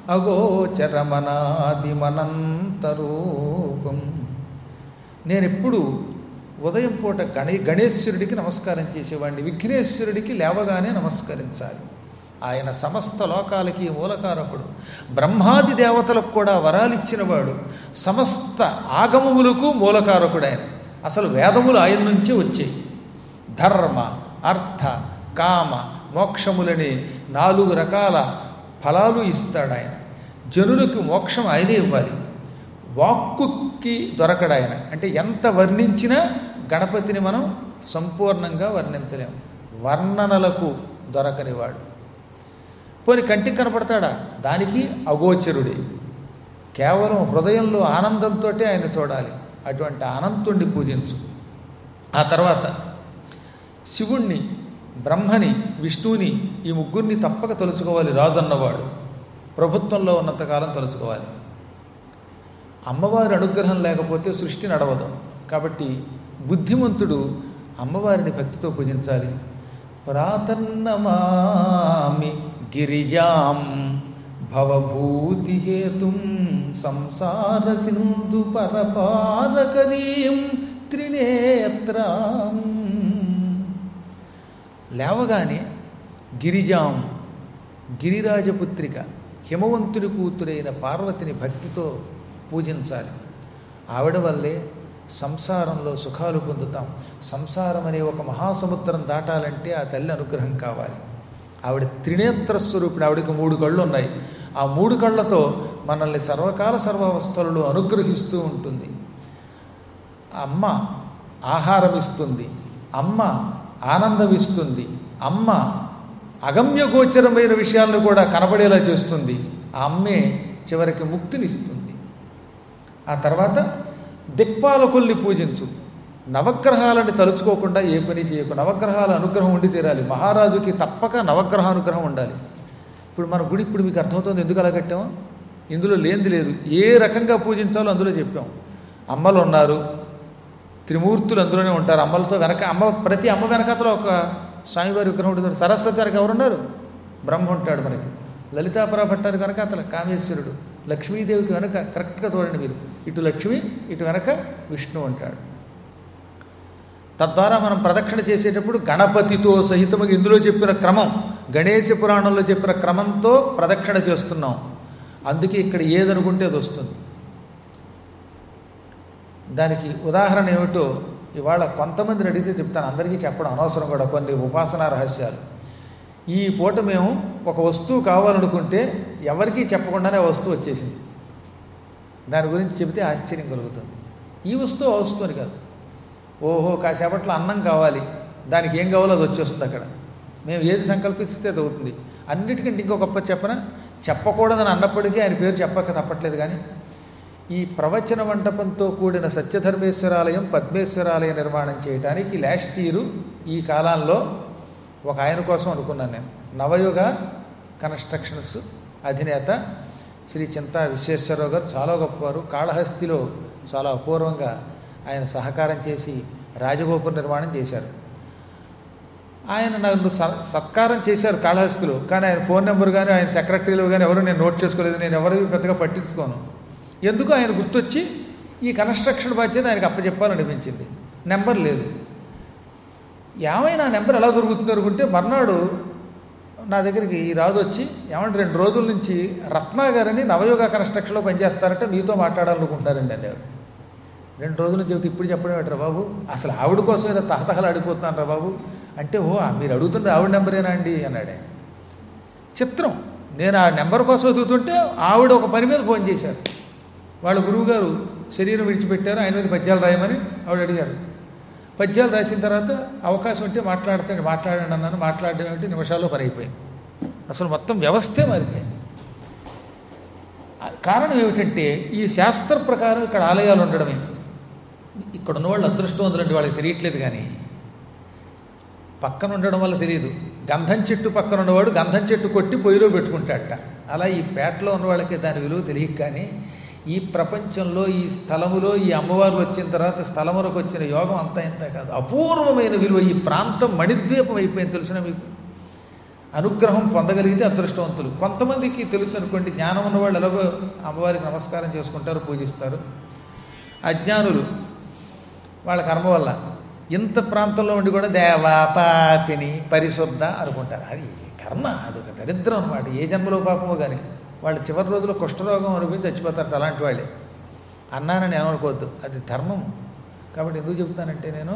అగోచరమనాదిమనంతరూపం. నేనెప్పుడు ఉదయం పూట గణే గణేశ్వరుడికి నమస్కారం చేసేవాడిని. విఘ్నేశ్వరుడికి లేవగానే నమస్కరించాలి. ఆయన సమస్త లోకాలకి మూలకారకుడు, బ్రహ్మాది దేవతలకు కూడా వరాలిచ్చినవాడు, సమస్త ఆగమములకు మూలకారకుడు ఆయన. అసలు వేదములు ఆయన నుంచే వచ్చాయి. ధర్మ అర్థ కామ మోక్షములని నాలుగు రకాల ఫలాలు ఇస్తాడు ఆయన. జనులకు మోక్షం ఆయనే ఇవ్వాలి. వాక్కుకి దొరకడు ఆయన. అంటే ఎంత వర్ణించినా గణపతిని మనం సంపూర్ణంగా వర్ణించలేము. వర్ణనలకు దొరకనివాడు. పోని కంటికి కనపడతాడా? దానికి అగోచరుడే. కేవలం హృదయంలో ఆనందంతో ఆయన చూడాలి. అటువంటి అనంతుణ్ణి పూజించు. ఆ తర్వాత శివుణ్ణి, బ్రహ్మని, విష్ణువుని, ఈ ముగ్గురిని తప్పక తలుచుకోవాలి. రాజు అన్నవాడు ప్రభుత్వంలో ఉన్నంతకాలం తలుచుకోవాలి. అమ్మవారి అనుగ్రహం లేకపోతే సృష్టి నడవదు. కాబట్టి బుద్ధిమంతుడు అమ్మవారిని భక్తితో పూజించాలి. ప్రాతర్నమామి గిరిజాం భవభూతిహేతుం సంసార సింధు పరపారకరీం త్రినేత్రాం. లేవగానే గిరిజాం, గిరిరాజపుత్రిక, హిమవంతుని కూతురైన పార్వతిని భక్తితో పూజించాలి. ఆవిడ వల్లే సంసారంలో సుఖాలు పొందుతాం. సంసారం అనే ఒక మహాసముద్రం దాటాలంటే ఆ తల్లి అనుగ్రహం కావాలి. ఆవిడ త్రినేత్ర స్వరూపిణి. ఆవిడకి మూడు కళ్ళు ఉన్నాయి. ఆ మూడు కళ్ళతో మనల్ని సర్వకాల సర్వావస్థలలో అనుగ్రహిస్తూ ఉంటుంది. అమ్మ ఆహారం ఇస్తుంది, అమ్మ ఆనందం ఇస్తుంది, అమ్మ అగమ్యగోచరమైన విషయాలను కూడా కనబడేలా చేస్తుంది. ఆ అమ్మే చివరికి ముక్తినిస్తుంది. ఆ తర్వాత దిక్పాలకుల్ని పూజించు. నవగ్రహాలను తలుచుకోకుండా ఏ పని చేయకు. నవగ్రహాల అనుగ్రహం ఉండి తీరాలి. మహారాజుకి తప్పక నవగ్రహ అనుగ్రహం ఉండాలి. ఇప్పుడు మన గుడి ఇప్పుడు మీకు అర్థమవుతుంది ఎందుకు అలా కట్టామో. ఇందులో లేనిది లేదు. ఏ రకంగా పూజించాలో అందులో చెప్పాం. అమ్మలు ఉన్నారు, త్రిమూర్తులు అందులోనే ఉంటారు. అమ్మలతో వెనక అమ్మ ప్రతి అమ్మ వెనకతలో ఒక స్వామివారి విగ్రహం ఉంటుంది. సరస్వతి వెనక ఎవరున్నారు? బ్రహ్మ ఉంటాడు మనకి. లలితాపరా భట్టారు కనుక అతను కామేశ్వరుడు. లక్ష్మీదేవికి వెనక కరెక్ట్గా చూడండి మీరు, ఇటు లక్ష్మి ఇటు వెనక విష్ణు ఉంటాడు. తద్వారా మనం ప్రదక్షిణ చేసేటప్పుడు గణపతితో సహితముగా ఇందులో చెప్పిన క్రమం, గణేశ పురాణంలో చెప్పిన క్రమంతో ప్రదక్షిణ చేస్తున్నాం. అందుకే ఇక్కడ ఏదనుకుంటే అది వస్తుంది. దానికి ఉదాహరణ ఏమిటో ఇవాళ కొంతమందిని అడిగితే చెప్తాను, అందరికీ చెప్పడం అనవసరం కూడా కొన్ని ఉపాసనా రహస్యాలు. ఈ పూట మేము ఒక వస్తువు కావాలనుకుంటే ఎవరికీ చెప్పకుండానే ఆ వస్తువు వచ్చేసింది. దాని గురించి చెబితే ఆశ్చర్యం కలుగుతుంది. ఈ వస్తువు ఆ వస్తువు అని కాదు. ఓహో కాసేపట్లో అన్నం కావాలి, దానికి ఏం కావాలో అది వచ్చేస్తుంది అక్కడ. మేము ఏది సంకల్పిస్తే అది అవుతుంది. అన్నిటికంటే ఇంకో గొప్ప చెప్పన, చెప్పకూడదని అన్నప్పటికీ ఆయన పేరు చెప్పక తప్పట్లేదు. కానీ ఈ ప్రవచన మంటపంతో కూడిన సత్యధర్మేశ్వరాలయం పద్మేశ్వరాలయ నిర్మాణం చేయడానికి లాస్ట్ ఇయర్ ఈ కాలంలో ఒక ఆయన కోసం అనుకున్నాను నేను. నవయుగ కన్స్ట్రక్షన్స్ అధినేత శ్రీ చింతా విశ్వేశ్వరరావు గారు చాలా గొప్పవారు. కాళహస్తిలో చాలా అపూర్వంగా ఆయన సహకారం చేసి రాజగోపుర నిర్మాణం చేశారు. ఆయన నన్ను సత్కారం చేశారు కాళహస్తిలో, కానీ ఆయన ఫోన్ నెంబర్ కానీ ఆయన సెక్రటరీలో కానీ ఎవరు నేను నోట్ చేసుకోలేదు. నేను ఎవరు పెద్దగా పట్టించుకోను. ఎందుకు ఆయన గుర్తొచ్చి ఈ కన్స్ట్రక్షన్ బాధ్యత ఆయనకు అప్పచెప్పాలనిపించింది. నెంబర్ లేదు. ఏమైనా నెంబర్ ఎలా దొరుకుతుంది అనుకుంటే మర్నాడు నా దగ్గరికి ఈ రాజు వచ్చి, ఏమంటే రెండు రోజుల నుంచి రత్నా గారని నవయోగ కన్స్ట్రక్షన్లో పనిచేస్తారంటే మీతో మాట్లాడాలనుకుంటారండి అనేవాడు. రెండు రోజుల చెబితే ఇప్పుడు చెప్పడం ఏంటరా బాబు, అసలు ఆవిడ కోసం ఏదో తహతహలు అడిగిపోతున్నాను రా బాబు అంటే, ఓ మీరు అడుగుతుంటే ఆవిడ నెంబరేనా అండి అన్నాడు ఆయన. చిత్రం, నేను ఆ నెంబర్ కోసం ఎదుగుతుంటే ఆవిడ ఒక పని మీద ఫోన్ చేశారు. వాళ్ళ గురువుగారు శరీరం విడిచిపెట్టారు, ఆయన మీద పద్యాలు రాయమని ఆవిడ అడిగారు. పద్యాలు రాసిన తర్వాత అవకాశం ఉంటే మాట్లాడతాడు, మాట్లాడండి అన్నాను. మాట్లాడడం ఏమిటి, నిమిషాల్లో పని అయిపోయింది. అసలు మొత్తం వ్యవస్థే మారిపోయింది. కారణం ఏమిటంటే ఈ శాస్త్ర ప్రకారం ఇక్కడ ఆలయాలు ఉండడమే. ఇక్కడ ఉన్నవాళ్ళు అదృష్టవంతులండి, వాళ్ళకి తెలియట్లేదు. కానీ పక్కన ఉండడం వల్ల తెలియదు. గంధం చెట్టు పక్కన ఉన్నవాడు గంధం చెట్టు కొట్టి పొయ్యిలో పెట్టుకుంటాడట. అలా ఈ పేటలో ఉన్న వాళ్ళకి దాని విలువ తెలియక, కానీ ఈ ప్రపంచంలో ఈ స్థలములో ఈ అమ్మవార్లు వచ్చిన తర్వాత స్థలములకు వచ్చిన యోగం అంతా ఇంత కాదు, అపూర్వమైన విలువ. ఈ ప్రాంతం మణిద్వీపం అయిపోయింది తెలిసిన మీకు. అనుగ్రహం పొందగలిగితే అదృష్టవంతులు. కొంతమందికి తెలుసు అనుకోండి, జ్ఞానం ఉన్నవాళ్ళు ఎలాగో అమ్మవారికి నమస్కారం చేసుకుంటారు, పూజిస్తారు. అజ్ఞానులు వాళ్ళ కర్మ వల్ల ఇంత ప్రాంతంలో ఉండి కూడా దేవా పాపిని పరిశుద్ధ అనుకుంటారు. అది కర్మ, అదొక దరిద్రం అనమాట. ఏ జన్మలో పాపమో కానీ వాళ్ళు చివరి రోజుల్లో కుష్ఠరోగం అనుభవించి చచ్చిపోతారు. అలాంటి వాళ్ళే అన్నానని ఏమనుకోవద్దు, అది ధర్మం. కాబట్టి ఎందుకు చెబుతానంటే, నేను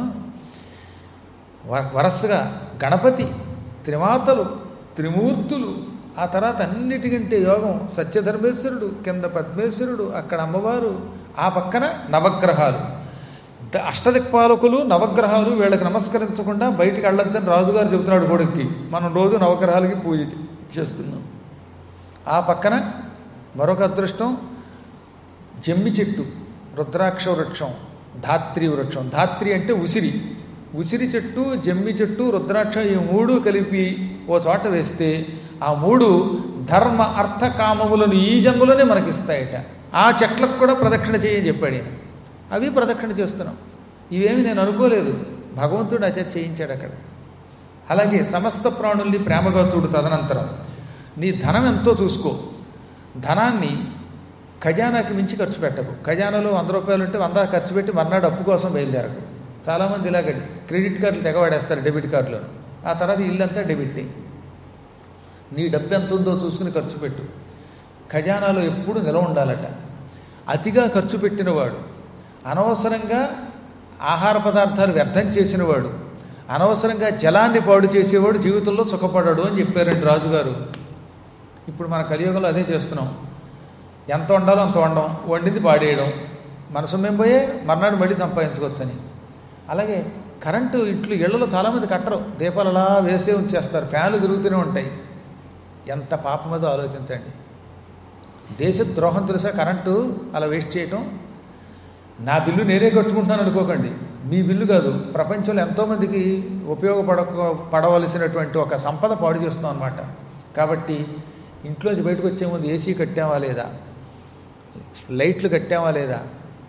వరసగా గణపతి, త్రిమాతలు, త్రిమూర్తులు, ఆ తర్వాత అన్నిటికంటే యోగం సత్యధర్మేశ్వరుడు, కింద పద్మేశ్వరుడు, అక్కడ అమ్మవారు, ఆ పక్కన నవగ్రహాలు, అష్టదిక్పాలకులు, నవగ్రహాలు. వీళ్ళకి నమస్కరించకుండా బయటికి వెళ్ళొద్దని రాజుగారు చెబుతున్నాడు కొడుక్కి. మనం రోజు నవగ్రహాలకి పూజ చేస్తున్నాం. ఆ పక్కన మరొక అదృష్టం జమ్మి చెట్టు, రుద్రాక్ష వృక్షం, ధాత్రి వృక్షం. ధాత్రి అంటే ఉసిరి. ఉసిరి చెట్టు, జమ్మి చెట్టు, రుద్రాక్ష, ఈ మూడు కలిపి ఓ చోట వేస్తే ఆ మూడు ధర్మ అర్థ కామములను ఈ జన్మలోనే మనకిస్తాయట. ఆ చెట్లకు కూడా ప్రదక్షిణ చేయని చెప్పాడు ఈయన. అవి ప్రదక్షిణ చేస్తున్నాం. ఇవేమి నేను అనుకోలేదు, భగవంతుడు అచ చేయించాడు అక్కడ. అలాగే సమస్త ప్రాణుల్ని ప్రేమగా చూడు. తదనంతరం నీ ధనం ఎంతో చూసుకో. ధనాన్ని ఖజానాకి మించి ఖర్చు పెట్టకు. ఖజానాలో వంద రూపాయలు ఉంటే వంద ఖర్చు పెట్టి మర్నాడు అప్పు కోసం బయలుదేరకు. చాలామంది ఇలాగ క్రెడిట్ కార్డులు తెగవాడేస్తారు, డెబిట్ కార్డులో. ఆ తర్వాత ఇల్లంతా డెబిట్టే. నీ డబ్బు ఎంత ఉందో చూసుకుని ఖర్చు పెట్టు. ఖజానాలో ఎప్పుడు నిలవ ఉండాలట. అతిగా ఖర్చు పెట్టినవాడు, అనవసరంగా ఆహార పదార్థాలు వ్యర్థం చేసినవాడు, అనవసరంగా జలాన్ని పాడు చేసేవాడు జీవితంలో సుఖపడాడు అని చెప్పారండి రాజుగారు. ఇప్పుడు మన కలియుగంలో అదే చేస్తున్నాం. ఎంత వండాలో అంత వండడం, వండింది పాడేయడం, మనసు మేము పోయే మర్నాడు మళ్ళీ సంపాదించుకోవచ్చని. అలాగే కరెంటు ఇంట్లో ఇళ్లలో చాలామంది కట్టరు, దీపాలు అలా వేసే ఉంచేస్తారు, ఫ్యాన్లు తిరుగుతూనే ఉంటాయి. ఎంత పాపమదో ఆలోచించండి. దేశద్రోహం తెలుసా కరెంటు అలా వేస్ట్ చేయటం. నా బిల్లు నేనే కట్టుకుంటున్నాను అనుకోకండి, మీ బిల్లు కాదు. ప్రపంచంలో ఎంతోమందికి ఉపయోగపడ పడవలసినటువంటి ఒక సంపద పాడు చేస్తాం అన్నమాట. కాబట్టి ఇంట్లోంచి బయటకు వచ్చే ముందు ఏసీ కట్టామా లేదా, లైట్లు కట్టామా లేదా,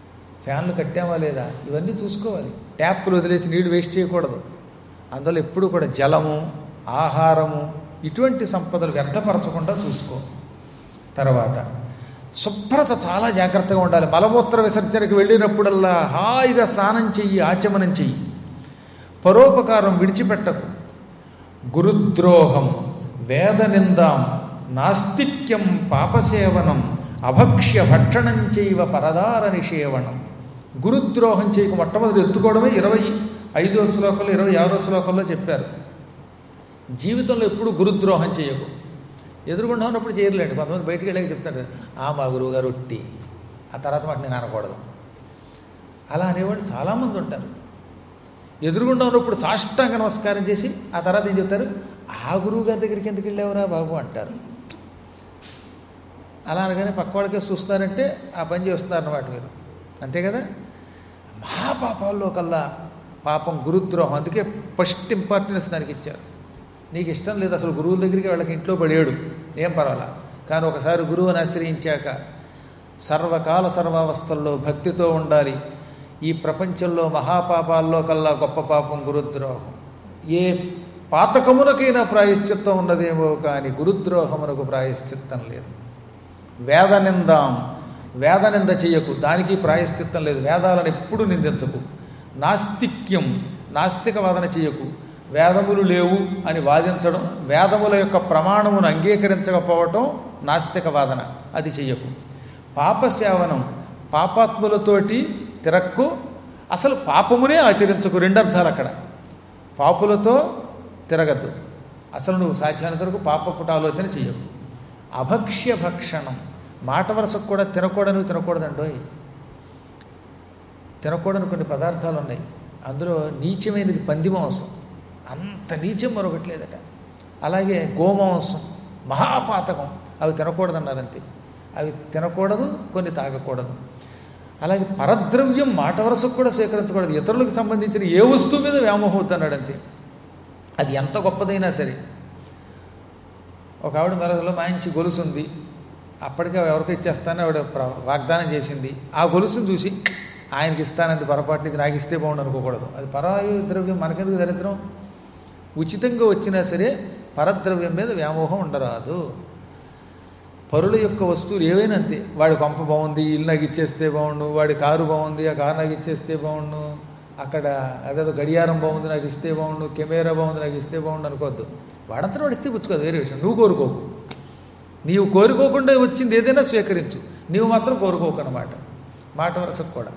ఫ్యాన్లు కట్టామా లేదా, ఇవన్నీ చూసుకోవాలి. ట్యాప్లు వదిలేసి నీళ్లు వేస్ట్ చేయకూడదు. అందులో ఎప్పుడు కూడా జలము, ఆహారము, ఇటువంటి సంపదలు వ్యర్థపరచకుండా చూసుకో. తర్వాత శుభ్రత చాలా జాగ్రత్తగా ఉండాలి. మలమూత్ర విసర్జనకు వెళ్ళినప్పుడల్లా హాయిగా స్నానం చెయ్యి, ఆచమనం చెయ్యి. పరోపకారం విడిచిపెట్టకు. గురుద్రోహం, వేదనిందాం, నాస్తిక్యం, పాపసేవనం, అభక్ష్య భక్షణం చేయవ పరదార నిషేవణం. గురుద్రోహం చేయకు. మొట్టమొదటి ఎత్తుకోవడమే ఇరవై ఐదో శ్లోకంలో ఇరవై ఆరో శ్లోకంలో చెప్పారు. జీవితంలో ఎప్పుడు గురుద్రోహం చేయకు. ఎదురుగుండా ఉన్నప్పుడు చేయలేండి. కొంతమంది బయటికి వెళ్ళాక చెప్తారు, ఆ మా గురువు గారు ఒట్టి, ఆ తర్వాత మాట నేను అనకూడదు. అలా అనేవాళ్ళు చాలామంది ఉంటారు. ఎదురుగుండా ఉన్నప్పుడు సాష్టాంగ నమస్కారం చేసి ఆ తర్వాత ఏం చెప్తారు, ఆ గురువు గారి దగ్గరికి ఎందుకు వెళ్ళావురా బాబు అంటారు. అలా అనగానే పక్క వాళ్ళకే చూస్తున్నారంటే ఆ పని చేస్తున్నారన్నమాట మీరు. అంతే కదా. మహాపాపాల్లో కల్లా పాపం గురుద్రోహం. అందుకే ఫస్ట్ ఇంపార్టెన్స్ దానికి ఇచ్చారు. నీకు ఇష్టం లేదు అసలు గురువుల దగ్గరికి వాళ్ళకి ఇంట్లో పడేడు, ఏం పర్వాలా. కానీ ఒకసారి గురువుని ఆశ్రయించాక సర్వకాల సర్వావస్థల్లో భక్తితో ఉండాలి. ఈ ప్రపంచంలో మహాపాపాల్లో కల్లా గొప్ప పాపం గురుద్రోహం. ఏ పాతకమునకైనా ప్రాయశ్చిత్తం ఉన్నదేమో కానీ గురుద్రోహమునకు ప్రాయశ్చిత్తం లేదు. వేదనిందాం, వేదనింద చెయ్యకు, దానికి ప్రాయశ్చిత్తం లేదు. వేదాలను ఎప్పుడు నిందించకు. నాస్తిక్యం, నాస్తిక వాదన చెయ్యకు. వేదములు లేవు అని వాదించడం, వేదముల యొక్క ప్రమాణమును అంగీకరించకపోవటం నాస్తిక వాదన, అది చెయ్యకు. పాపసేవనం, పాపాత్ములతోటి తిరక్కు, అసలు పాపమునే ఆచరించకు. రెండర్థాలు అక్కడ. పాపులతో తిరగద్దు, అసలు నువ్వు సాధ్యానికి వరకు పాపపుట ఆలోచన చెయ్యకు. అభక్ష్య భక్షణం, మాట వరసకు కూడా తినకూడని తినకూడదండోయ్. తినకూడని కొన్ని పదార్థాలు ఉన్నాయి. అందులో నీచమైనది పంది మాంసం, అంత నీచం మరొకటి లేదట. అలాగే గోమాంసం మహాపాతకం, అవి తినకూడదన్నారంతే. అవి తినకూడదు, కొన్ని తాగకూడదు. అలాగే పరద్రవ్యం మాట వరసకు కూడా స్వీకరించకూడదు. ఇతరులకు సంబంధించిన ఏ వస్తువు మీద వ్యామోహం అవుతున్నాడంతే, అది ఎంత గొప్పదైనా సరే. ఒక ఆవిడ మరొకలో మంచి గొలుసు ఉంది, అప్పటికే ఎవరికి ఇచ్చేస్తానని ఆవిడ వాగ్దానం చేసింది. ఆ గొలుసును చూసి ఆయనకి ఇస్తానంది పొరపాటుని, ఇది నాకు ఇస్తే బాగుండు అనుకోకూడదు. అది పరాయి ద్రవ్యం, మనకెందుకు దరిద్రం. ఉచితంగా వచ్చినా సరే పరద్రవ్యం మీద వ్యామోహం ఉండరాదు. పరుల యొక్క వస్తువులు ఏవైనా అంతే. వాడి కొంప బాగుంది, ఇల్లు నాకు ఇచ్చేస్తే బాగుండు, వాడి కారు బాగుంది, ఆ కారు నాకు ఇచ్చేస్తే బాగుండు, అక్కడ అదేదో గడియారం బాగుంది నాకు ఇస్తే బాగుండు, కెమెరా బాగుంది నాకు ఇస్తే బాగుండు అనుకోవద్దు. వాడంతా వాడు ఇస్తే పుచ్చుకోదు, వేరే విషయం. నువ్వు కోరుకోకు. నీవు కోరుకోకుండా వచ్చింది ఏదైనా స్వీకరించు, నీవు మాత్రం కోరుకోకు అన్నమాట, మాట వరసకు కూడా.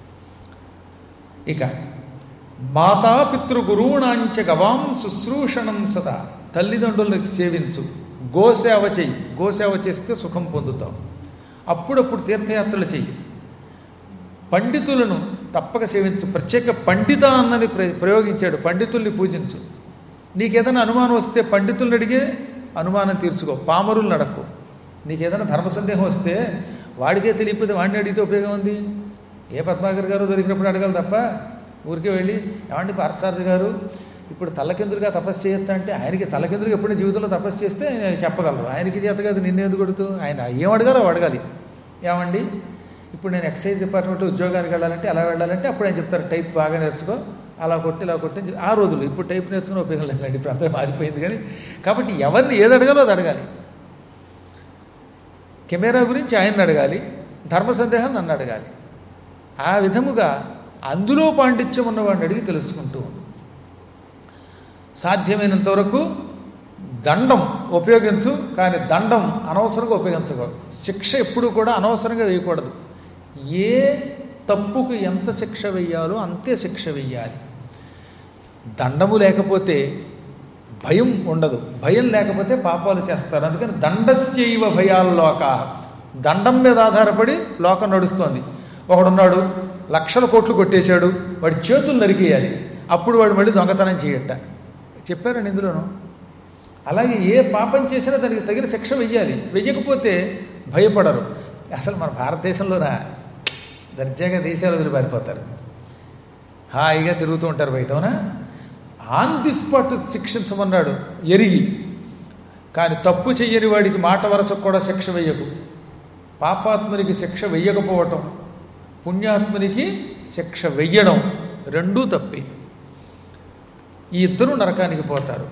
ఇక మాతాపితృ గురువుణాంచ గవాం శుశ్రూషణం సదా, తల్లిదండ్రులకు సేవించు. గోసేవ చెయ్యి, గోసేవ చేస్తే సుఖం పొందుతావు. అప్పుడప్పుడు తీర్థయాత్రలు చెయ్యి. పండితులను తప్పక సేవించు. ప్రత్యేక పండిత అన్నని ప్రయోగించాడు, పండితుల్ని పూజించు. నీకేదైనా అనుమానం వస్తే పండితులను అడిగే అనుమానం తీర్చుకో, పామరులను అడక్కు. నీకేదైనా ధర్మ సందేహం వస్తే వాడికే తెలియకపోతే వాడిని అడిగితే ఉపయోగం ఉంది. ఏ పద్మాకర్ గారు దొరికినప్పుడు అడగాలి తప్ప ఊరికే వెళ్ళి ఏమంటే పార్థసారథి గారు ఇప్పుడు తలకిందులుగా తపస్సు చేయొచ్చా అంటే, ఆయనకి తలకిందులుగా ఎప్పుడైనా జీవితంలో తపస్సు చేస్తే చెప్పగలరు. ఆయనకి చేత కాదు, నిన్నేందుకు కొడుతూ. ఆయన ఏం అడగాలో అడగాలి. ఏమండి ఇప్పుడు నేను ఎక్సైజ్ డిపార్ట్మెంట్లో ఉద్యోగానికి వెళ్ళాలంటే ఎలా వెళ్ళాలంటే అప్పుడు ఆయన చెప్తారు, టైప్ బాగా నేర్చుకో, అలా కొట్టి ఇలా కొట్టి. ఆ రోజులు ఇప్పుడు టైప్ నేర్చుకుని ఉపయోగం లేదండి, ఇప్పుడు అంతా మారిపోయింది. కానీ కాబట్టి ఎవరిని ఏది అడగాలో అది అడగాలి. కెమెరా గురించి ఆయన్ని అడగాలి, ధర్మ సందేహం నన్ను అడగాలి. ఆ విధముగా అందులో పాండిత్యం ఉన్నవాడిని అడిగి తెలుసుకుంటూ సాధ్యమైనంత వరకు దండం ఉపయోగించు, కానీ దండం అనవసరంగా ఉపయోగించకూడదు. శిక్ష ఎప్పుడు కూడా అనవసరంగా వేయకూడదు. ఏ తప్పుకు ఎంత శిక్ష వెయ్యాలో అంతే శిక్ష వెయ్యాలి. దండము లేకపోతే భయం ఉండదు, భయం లేకపోతే పాపాలు చేస్తారు. అందుకని దండస్యైవ భయాల్లోక, దండం మీద ఆధారపడి లోకం నడుస్తోంది. ఒకడున్నాడు లక్షల కోట్లు కొట్టేశాడు, వాడి చేతులు నరికేయాలి, అప్పుడు వాడు మళ్ళీ దొంగతనం చేయట. చెప్పారండి ఇందులోనూ. అలాగే ఏ పాపం చేసినా దానికి తగిన శిక్ష వెయ్యాలి. వెయ్యకపోతే భయపడరు. అసలు మన భారతదేశంలోనా దర్జాగా దేశాలు వదిలి పారిపోతారు, హాయిగా తిరుగుతూ ఉంటారు బయటనా. ఆన్ ది స్పాట్ శిక్షించమన్నాడు ఎరిగి. కానీ తప్పు చెయ్యని వాడికి మాట వరసకు కూడా శిక్ష వెయ్యకు. పాపాత్మునికి శిక్ష వెయ్యకపోవటం పుణ్యాత్మునికి శిక్ష వెయ్యడం రెండూ తప్పే. ఈ ఇద్దరు నరకానికి పోతారు.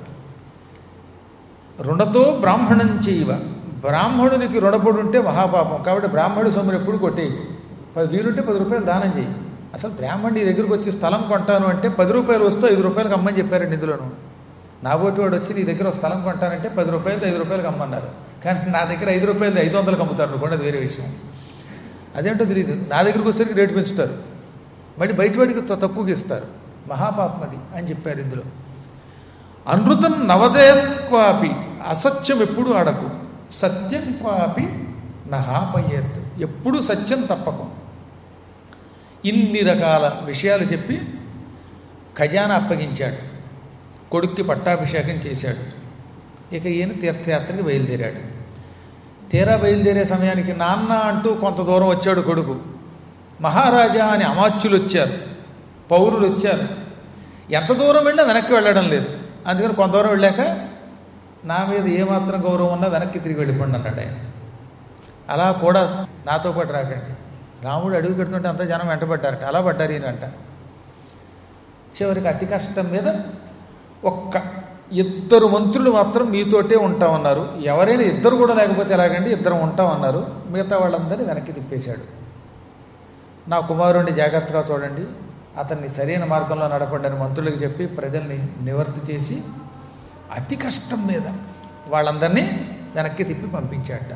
రుణతో బ్రాహ్మణం చేయవ, బ్రాహ్మణునికి రుణపడి ఉంటే మహాపాపం. కాబట్టి బ్రాహ్మణుడి సొమ్మును ఎప్పుడు కొట్టేయి. పది వీలుంటే పది రూపాయలు దానం చేయి. అసలు బ్రాహ్మణుడి నీ దగ్గరికి వచ్చి స్థలం కొంటాను అంటే పది రూపాయలు వస్తూ ఐదు రూపాయలకు అమ్మని చెప్పారండి ఇందులోను. నాబోటి వాడు వచ్చి నీ దగ్గర స్థలం కొంటానంటే పది రూపాయలు ఐదు రూపాయలకు అమ్మన్నారు. కానీ నా దగ్గర ఐదు రూపాయలు ఐదు వందలకు అమ్ముతారు అనుకోండి, అది వేరే విషయం. అదేంటో తెలియదు. నా దగ్గరికి వచ్చేసరికి రేటు పెంచుతారు, మళ్ళీ బయట వాడికి తక్కువకి ఇస్తారు. మహాపాపం అది అని చెప్పారు ఇందులో. అనృతం నవదేత్వాపి, అసత్యం ఎప్పుడు ఆడకు, సత్యం క్వాపి నహాపయేత్, ఎప్పుడు సత్యం తప్పకు. ఇన్ని రకాల విషయాలు చెప్పి ఖజానా అప్పగించాడు. కొడుక్కి పట్టాభిషేకం చేశాడు. ఇక ఈయన తీర్థయాత్రకి బయలుదేరాడు. తీరా బయలుదేరే సమయానికి నాన్న అంటూ కొంత దూరం వచ్చాడు కొడుకు. మహారాజా అని అమాత్యులు వచ్చారు, పౌరులు వచ్చారు. ఎంత దూరం వెళ్ళినా వెనక్కి వెళ్ళడం లేదు. అందుకని కొంత దూరం వెళ్ళాక నా మీద ఏమాత్రం గౌరవం ఉన్నా వెనక్కి తిరిగి వెళ్ళిపోండి అన్నాడు ఆయన. అలా కూడా నాతో పాటు రాకండి. రాముడు అడుగు పెడుతుంటే అంతా జనం వెంటబడ్డారట. అలా పడ్డారు ఈయనంట. చివరికి అతి కష్టం మీద ఒక్క ఇద్దరు మంత్రులు మాత్రం మీతోటే ఉంటామన్నారు. ఎవరైనా ఇద్దరు కూడా లేకపోతే ఎలాగండి, ఇద్దరం ఉంటామన్నారు. మిగతా వాళ్ళందరినీ వెనక్కి తిప్పేశాడు. నా కుమారుడిని జాగ్రత్తగా చూడండి, అతన్ని సరైన మార్గంలో నడపండి అని మంత్రులకు చెప్పి ప్రజల్ని నివర్తి చేసి అతి కష్టం మీద వాళ్ళందరినీ వెనక్కి తిప్పి పంపించాట.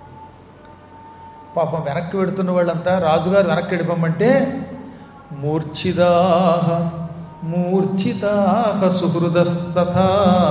పాపం వెనక్కి పెడుతున్న వాళ్ళంతా రాజుగారు వెనక్కి వెళ్ళిపోమంటే మూర్ఛిదాహ మూర్ఛితాహ సుహృదస్తథా,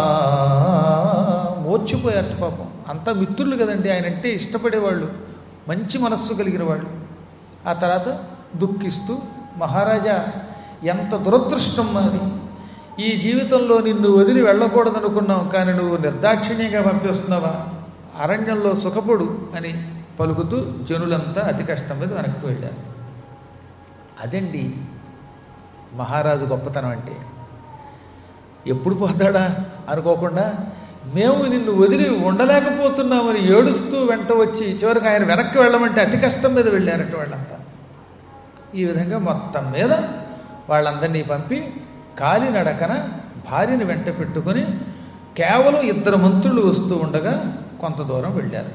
మూర్చిపోయారట పాపం. అంతా మిత్రులు కదండి, ఆయన అంటే ఇష్టపడేవాళ్ళు, మంచి మనస్సు కలిగిన వాళ్ళు. ఆ తర్వాత దుఃఖిస్తూ, మహారాజా ఎంత దురదృష్టం మాది, ఈ జీవితంలో నిన్ను వదిలి వెళ్ళకూడదనుకున్నాం, కానీ నువ్వు నిర్దాక్షిణ్యంగా పంపిస్తున్నావా, అరణ్యంలో సుఖపడు అని పలుకుతూ జనులంతా అతి కష్టం మీద వెనక్కి వెళ్ళారు. అదండి మహారాజు గొప్పతనం అంటే. ఎప్పుడు పోతాడా అనుకోకుండా మేము నిన్ను వదిలి ఉండలేకపోతున్నామని ఏడుస్తూ వెంట వచ్చి చివరికి ఆయన వెనక్కి వెళ్ళమంటే అతి కష్టం మీద వెళ్ళారట వాళ్ళంతా. ఈ విధంగా మొత్తం మీద వాళ్ళందరినీ పంపి కాలినడకన భార్యని వెంట పెట్టుకొని కేవలం ఇద్దరు మంత్రులు వస్తూ ఉండగా కొంత దూరం వెళ్ళారు.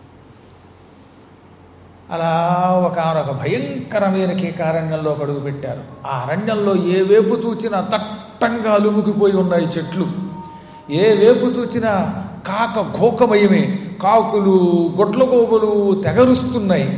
అలా ఒకనొక భయంకరమైన కీకారణ్యంలో అడుగు పెట్టారు. ఆ అరణ్యంలో ఏ వేపు చూచినా దట్టంగా అలుముకిపోయి ఉన్నాయి చెట్లు. ఏ వేపు చూచినా కాక ఘోకమయమే, కాకులు గొడ్ల గోబలు తెగరుస్తున్నాయి.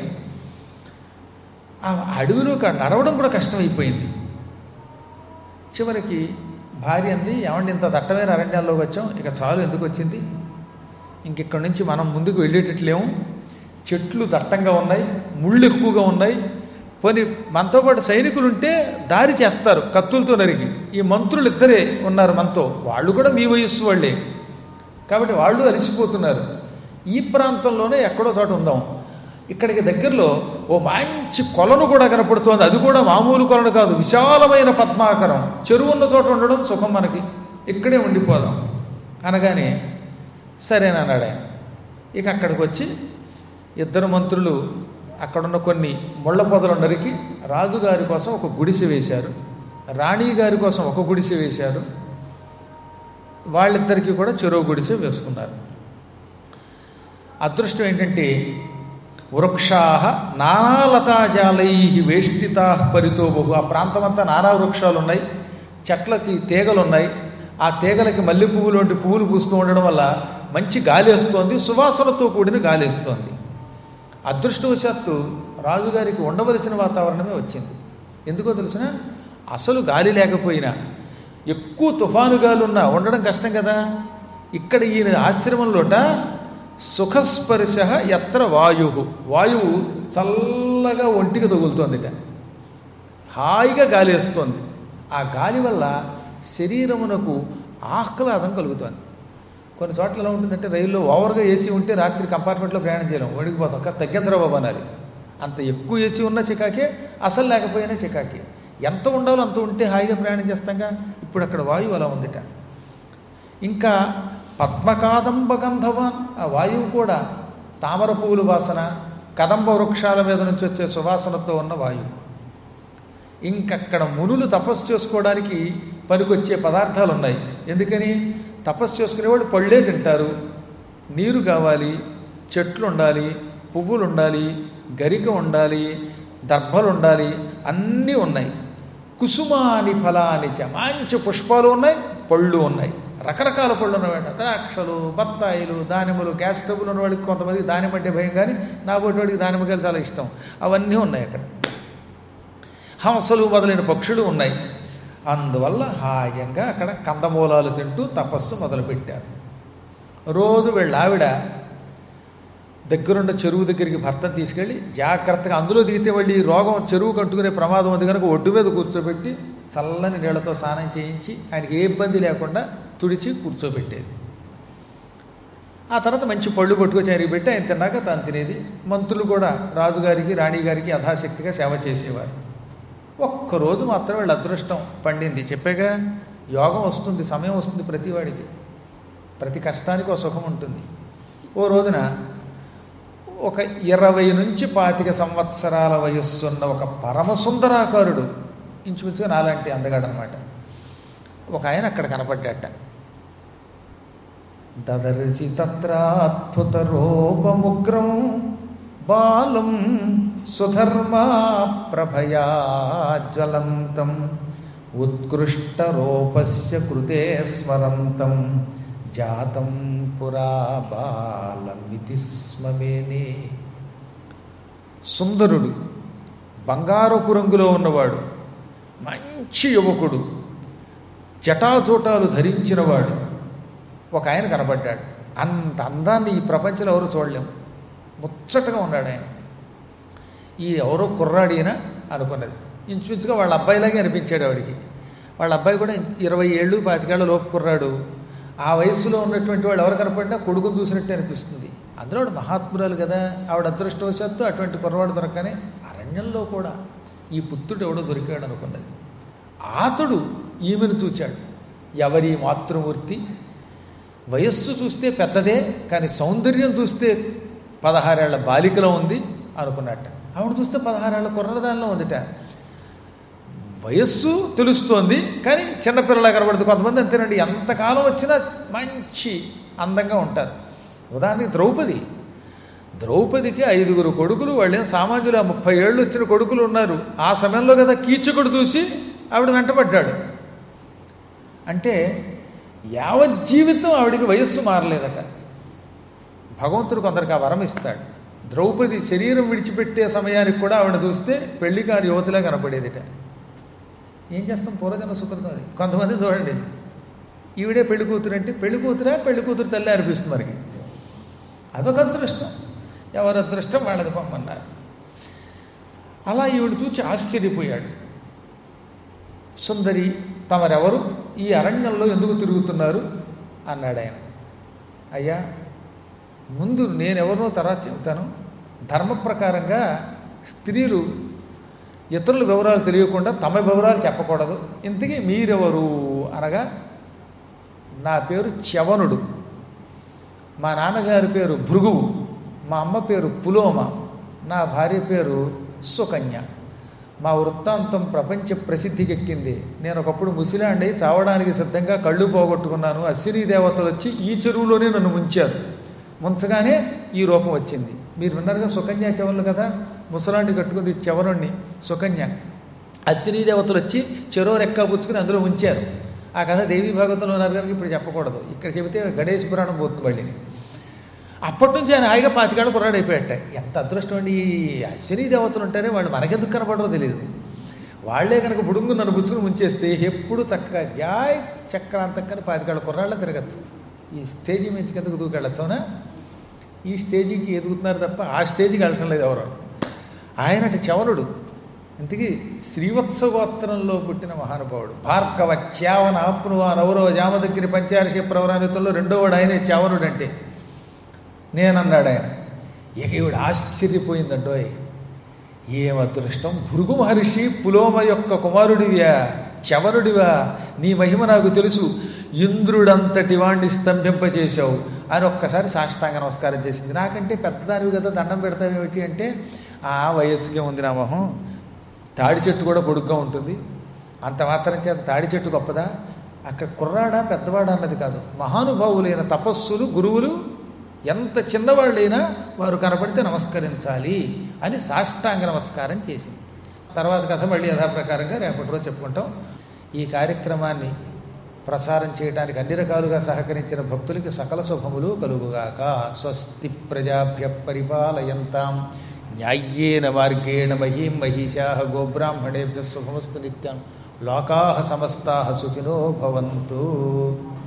ఆ అడవిలో నడవడం కూడా కష్టమైపోయింది. చివరికి భార్య అంది, ఏమండి ఇంత దట్టమైన అరణ్యాల్లోకి వచ్చాం, ఇక చాలు, ఎందుకు వచ్చింది, ఇంకెక్కడి నుంచి మనం ముందుకు వెళ్ళేటట్లేము, చెట్లు దట్టంగా ఉన్నాయి, ముళ్ళు ఎక్కువగా ఉన్నాయి, పోనీ మనతో పాటు సైనికులు ఉంటే దారి చేస్తారు కత్తులతో నరికి. ఈ మంత్రులు ఇద్దరే ఉన్నారు మనతో, వాళ్ళు కూడా మీ వయస్సు వాళ్ళే, కాబట్టి వాళ్ళు అలసిపోతున్నారు. ఈ ప్రాంతంలోనే ఎక్కడో చోట ఉందాం. ఇక్కడికి దగ్గరలో ఓ మంచి కొలను కూడా కనపడుతోంది. అది కూడా మామూలు కొలను కాదు, విశాలమైన పద్మాకరం. చెరువు ఉన్న చోట ఉండడం సుఖం మనకి, ఇక్కడే ఉండిపోదాం అనగానే సరేనన్నాడు ఆయన. ఇక అక్కడికి వచ్చి ఇద్దరు మంత్రులు అక్కడున్న కొన్ని ముళ్ళ పొదలు నరికి రాజుగారి కోసం ఒక గుడిసె వేశారు, రాణి గారి కోసం ఒక గుడిసె వేశారు. వాళ్ళిద్దరికీ కూడా చెరువు గుడిసె వేసుకున్నారు. అదృష్టం ఏంటంటే వృక్షాహ నానాలతాజాలై వేష్టితా పరితో బహు. ఆ ప్రాంతం అంతా నానా వృక్షాలు ఉన్నాయి, చెట్లకి తీగలు ఉన్నాయి. ఆ తీగలకి మల్లె పువ్వులు వంటి పువ్వులు పూస్తూ ఉండడం వల్ల మంచి గాలి వస్తోంది, సువాసనతో కూడిన గాలి వస్తోంది. అదృష్టవశాత్తు రాజుగారికి ఉండవలసిన వాతావరణమే వచ్చింది. ఎందుకో తెలిసిన, అసలు గాలి లేకపోయినా ఎక్కువ తుఫాను గాలి ఉన్నా ఉండడం కష్టం కదా. ఇక్కడ ఈయన ఆశ్రమంలోట సుఖస్పర్శ ఎత్ర వాయు, వాయువు చల్లగా ఒంటికి తగులుతోందిట, హాయిగా గాలి వేస్తోంది. ఆ గాలి వల్ల శరీరమునకు ఆహ్లాదం కలుగుతోంది. కొన్ని చోట్ల ఎలా ఉంటుందంటే రైల్లో ఓవర్గా ఏసీ ఉంటే రాత్రి కంపార్ట్మెంట్లో ప్రయాణం చేయలేం, వణికిపోతాం. కానీ తగ్గెత్తరా బాబు అనాలి. అంత ఎక్కువ ఏసీ ఉన్న చికాకే, అసలు లేకపోయినా చికాకే. ఎంత ఉండాలో అంత ఉంటే హాయిగా ప్రయాణం చేస్తాంగా. ఇప్పుడు అక్కడ వాయువు అలా ఉందిట. ఇంకా పద్మకాదంబ గంధవాన్, ఆ వాయువు కూడా తామర పువ్వుల వాసన, కదంబ వృక్షాల మీద నుంచి వచ్చే సువాసనతో ఉన్న వాయువు. ఇంకక్కడ మునులు తపస్సు చేసుకోవడానికి పనికొచ్చే పదార్థాలు ఉన్నాయి. ఎందుకని? తపస్సు చేసుకునేవాళ్ళు పళ్ళే తింటారు, నీరు కావాలి, చెట్లు ఉండాలి, పువ్వులు ఉండాలి, గరిక ఉండాలి, దర్భలు ఉండాలి, అన్నీ ఉన్నాయి. కుసుమాని ఫలాని చ, మంచి పుష్పాలు ఉన్నాయి, పళ్ళు ఉన్నాయి, రకరకాల పళ్ళు ఉన్నవాడు. ద్రాక్షలు, బత్తాయిలు, దానిమ్మలు. గ్యాస్ ట్రబుల్ ఉన్నవాడికి కొంతమందికి దానిమ్మ అంటే భయం, కానీ నా వాడికి దానిమ్మకాయలు చాలా ఇష్టం. అవన్నీ ఉన్నాయి అక్కడ. హంసలు మొదలైన పక్షులు ఉన్నాయి. అందువల్ల హాయంగా అక్కడ కందమూలాలు తింటూ తపస్సు మొదలుపెట్టారు. రోజు వీళ్ళ ఆవిడ దగ్గరుండ చెరువు దగ్గరికి భర్తను తీసుకెళ్ళి జాగ్రత్తగా, అందులో దిగితే మళ్ళీ రోగం చెరువు కట్టుకునే ప్రమాదం ఉంది కనుక ఒడ్డు మీద కూర్చోబెట్టి చల్లని నీళ్లతో స్నానం చేయించి ఆయనకి ఏ ఇబ్బంది లేకుండా తుడిచి కూర్చోబెట్టేది. ఆ తర్వాత మంచి పళ్ళు పట్టుకొచ్చి ఆయనకి పెట్టి ఆయన తిన్నాక తాను తినేది. మంత్రులు కూడా రాజుగారికి రాణిగారికి యథాశక్తిగా సేవ చేసేవారు. ఒక్కరోజు మాత్రం వీళ్ళ అదృష్టం పండింది. చెప్పాగా, యోగం వస్తుంది, సమయం వస్తుంది ప్రతివాడికి. ప్రతి కష్టానికి ఒక సుఖం ఉంటుంది. ఓ రోజున ఒక ఇరవై నుంచి పాతిక సంవత్సరాల వయస్సున్న ఒక పరమసుందరాకారుడు, ఇంచుమించుగా నాలాంటి అందగాడు అనమాట, ఒక ఆయన అక్కడ కనపడ్డట. దదర్శి తత్రాద్భుత రూపముగ్రం బాలం సుధర్మా ప్రభయా జ్వలంతం ఉత్కృష్ట రూపస్య కృతే స్మరంతం జాతం పురా బాలమితి స్మమేనే. సుందరుడు, బంగారపు రంగులో ఉన్నవాడు, మంచి యువకుడు, జటాజూటాలు ధరించినవాడు ఒక ఆయన కనబడ్డాడు. అంత అందాన్ని ఈ ప్రపంచంలో ఎవరు చూడలేము. ముచ్చటగా ఉన్నాడు ఆయన. ఈ ఎవరో కుర్రాడినా అనుకున్నది. ఇంచుమించుగా వాళ్ళ అబ్బాయిలాగే అనిపించాడు ఆవిడికి. వాళ్ళ అబ్బాయి కూడా ఇరవై ఏళ్ళు పాతికేళ్ళ లోపు కుర్రాడు. ఆ వయస్సులో ఉన్నటువంటి వాళ్ళు ఎవరు కనపడినా కొడుకుని చూసినట్టే అనిపిస్తుంది. అందులో ఆవిడ మహాత్మురాలు కదా. ఆవిడ అదృష్టవశాత్తు అటువంటి కుర్రవాడు దొరకనే అరణ్యంలో కూడా ఈ పుత్రుడు ఎవడో దొరికాడు అనుకున్నది. అతడు ఈమెను చూచాడు. ఎవరి మాతృమూర్తి? వయస్సు చూస్తే పెద్దదే, కానీ సౌందర్యం చూస్తే పదహారేళ్ల బాలికలో ఉంది అనుకున్నట్ట. ఆవిడ చూస్తే పదహారేళ్ల కుర్రదానిలో ఉందిట. వయస్సు తెలుస్తోంది, కానీ చిన్నపిల్లలా కనబడుతుంది. కొంతమంది అంతేనండి, ఎంతకాలం వచ్చినా మంచి అందంగా ఉంటారు. ఉదాహరణకి ద్రౌపది. ద్రౌపదికి ఐదుగురు కొడుకులు, వాళ్ళేం సామాన్యులు. ముప్పై ఏళ్ళు వచ్చిన కొడుకులు ఉన్నారు. ఆ సమయంలో కదా కీచకుడు చూసి ఆవిడ వెంటబడ్డాడు. అంటే యావజ్జీవితం ఆవిడికి వయస్సు మారలేదట. భగవంతుడు కొందరికి ఆ వరం ఇస్తాడు. ద్రౌపది శరీరం విడిచిపెట్టే సమయానికి కూడా ఆవిడ చూస్తే పెళ్లి కాని యువతిలా కనపడేదిట. ఏం చేస్తాం, పూర్వజన సుకృతం అది. కొంతమంది చూడండి, ఈవిడే పెళ్లి కూతురు అంటే పెళ్లి కూతురా పెళ్లి కూతురు తల్లి అనిపిస్తుంది మనకి. అదొక అదృష్టం. ఎవరి అదృష్టం వాళ్ళది పొమ్మన్నారు. అలా ఈవిడ చూచి ఆశ్చర్యపోయాడు. సుందరి, తమరెవరు? ఈ అరణ్యంలో ఎందుకు తిరుగుతున్నారు అన్నాడు ఆయన. అయ్యా, ముందు నేనెవరినో తర్వాత చెప్తాను. ధర్మ ప్రకారంగా స్త్రీలు ఇతరుల వివరాలు తెలియకుండా తమ వివరాలు చెప్పకూడదు. ఇంతకీ మీరెవరు అనగా, నా పేరు చ్యవనుడు, మా నాన్నగారి పేరు భృగువు, మా అమ్మ పేరు పులోమ, నా భార్య పేరు సుకన్య. మా వృత్తాంతం ప్రపంచ ప్రసిద్ధికెక్కింది. నేను ఒకప్పుడు ముసిలాండి చావడానికి సిద్ధంగా కళ్ళు పోగొట్టుకున్నాను. అశ్వినీ దేవతలు వచ్చి ఈ చెరువులోనే నన్ను ముంచారు. ముంచగానే ఈ రూపం వచ్చింది. మీరు విన్నారుగా, సుకన్య చెవలు కదా. ముసలాండి కట్టుకుంది చెవరుణ్ణి సుకన్య. అశ్వినీ దేవతలు వచ్చి చెరువు రెక్క పుచ్చుకుని అందులో ఉంచారు. ఆ కథ దేవీ భాగవతంలో ఉన్నారు కనుక ఇప్పుడు చెప్పకూడదు. ఇక్కడ చెబితే గణేశ పురాణం పోతుంది మళ్ళీ. అప్పటి నుంచి ఆయన హాయిగా పాతికాళ్ళు కుర్రాడైపోయాట. ఎంత అదృష్టం అండి. ఈ అశ్వినీ దేవతలు ఉంటారే వాళ్ళు మనకెందుకు కనపడరో తెలియదు. వాళ్లే కనుక బుడుంగు నన్ను పుచ్చుకుని ముంచేస్తే ఎప్పుడు చక్కగా జాయ్ చక్రాంతక్కని పాతికాళ్ళ కుర్రాళ్ళ తిరగచ్చు. ఈ స్టేజీ మించి కిందకు దూకెళ్ళచ్చు. అవునా? ఈ స్టేజీకి ఎదుగుతున్నారు తప్ప ఆ స్టేజీకి వెళ్ళటం లేదు ఎవరు. ఆయనటి చవనుడు. ఇంతకీ శ్రీవత్స గోత్రంలో పుట్టిన మహానుభావుడు. భార్గవ చ్యావన ఆప్నువా నౌరవ జామదగ్గిరి పంచార్షి ప్రవరానితుల్లో రెండోవాడు ఆయనే చ్యావనుడు అంటే. నేనన్నాడు ఆయన. ఇక ఈవిడ ఆశ్చర్యపోయిందండోయ్. ఏం అదృష్టం! భృగు మహర్షి పులోమ యొక్క కుమారుడివా, చవనుడివా? నీ మహిమ నాకు తెలుసు. ఇంద్రుడంతటి వాణ్ణి స్తంభింపచేశావు. అని ఒక్కసారి సాష్టాంగ నమస్కారం చేసింది. నాకంటే పెద్దదానివి కదా దండం పెడతావేమిటి అంటే, ఆ వయస్సుకే ఉంది నా మొహం, తాడి చెట్టు కూడా పొడుగ్గా ఉంటుంది, అంత మాత్రం చేత తాడి చెట్టు గొప్పదా, అక్కడ కుర్రాడా పెద్దవాడా అన్నది కాదు, మహానుభావులైన తపస్సులు గురువులు ఎంత చిన్నవాళ్ళైనా వారు కనపడితే నమస్కరించాలి అని సాష్టాంగ నమస్కారం చేసింది. తర్వాత కథ మళ్ళీ యథాప్రకారంగా రేపటి రోజు చెప్పుకుంటాం. ఈ కార్యక్రమాన్ని ప్రసారం చేయడానికి అన్ని రకాలుగా సహకరించిన భక్తులకి సకల శుభములు కలుగుగాక. స్వస్తి ప్రజాభ్య పరిపాలయంతాం న్యాయ్యేన మార్గేణ మహీం మహిషాః గోబ్రాహ్మణేభ్యः శుభమస్తు నిత్యం. లోకాః సమస్తాః సుఖినో భవంతు.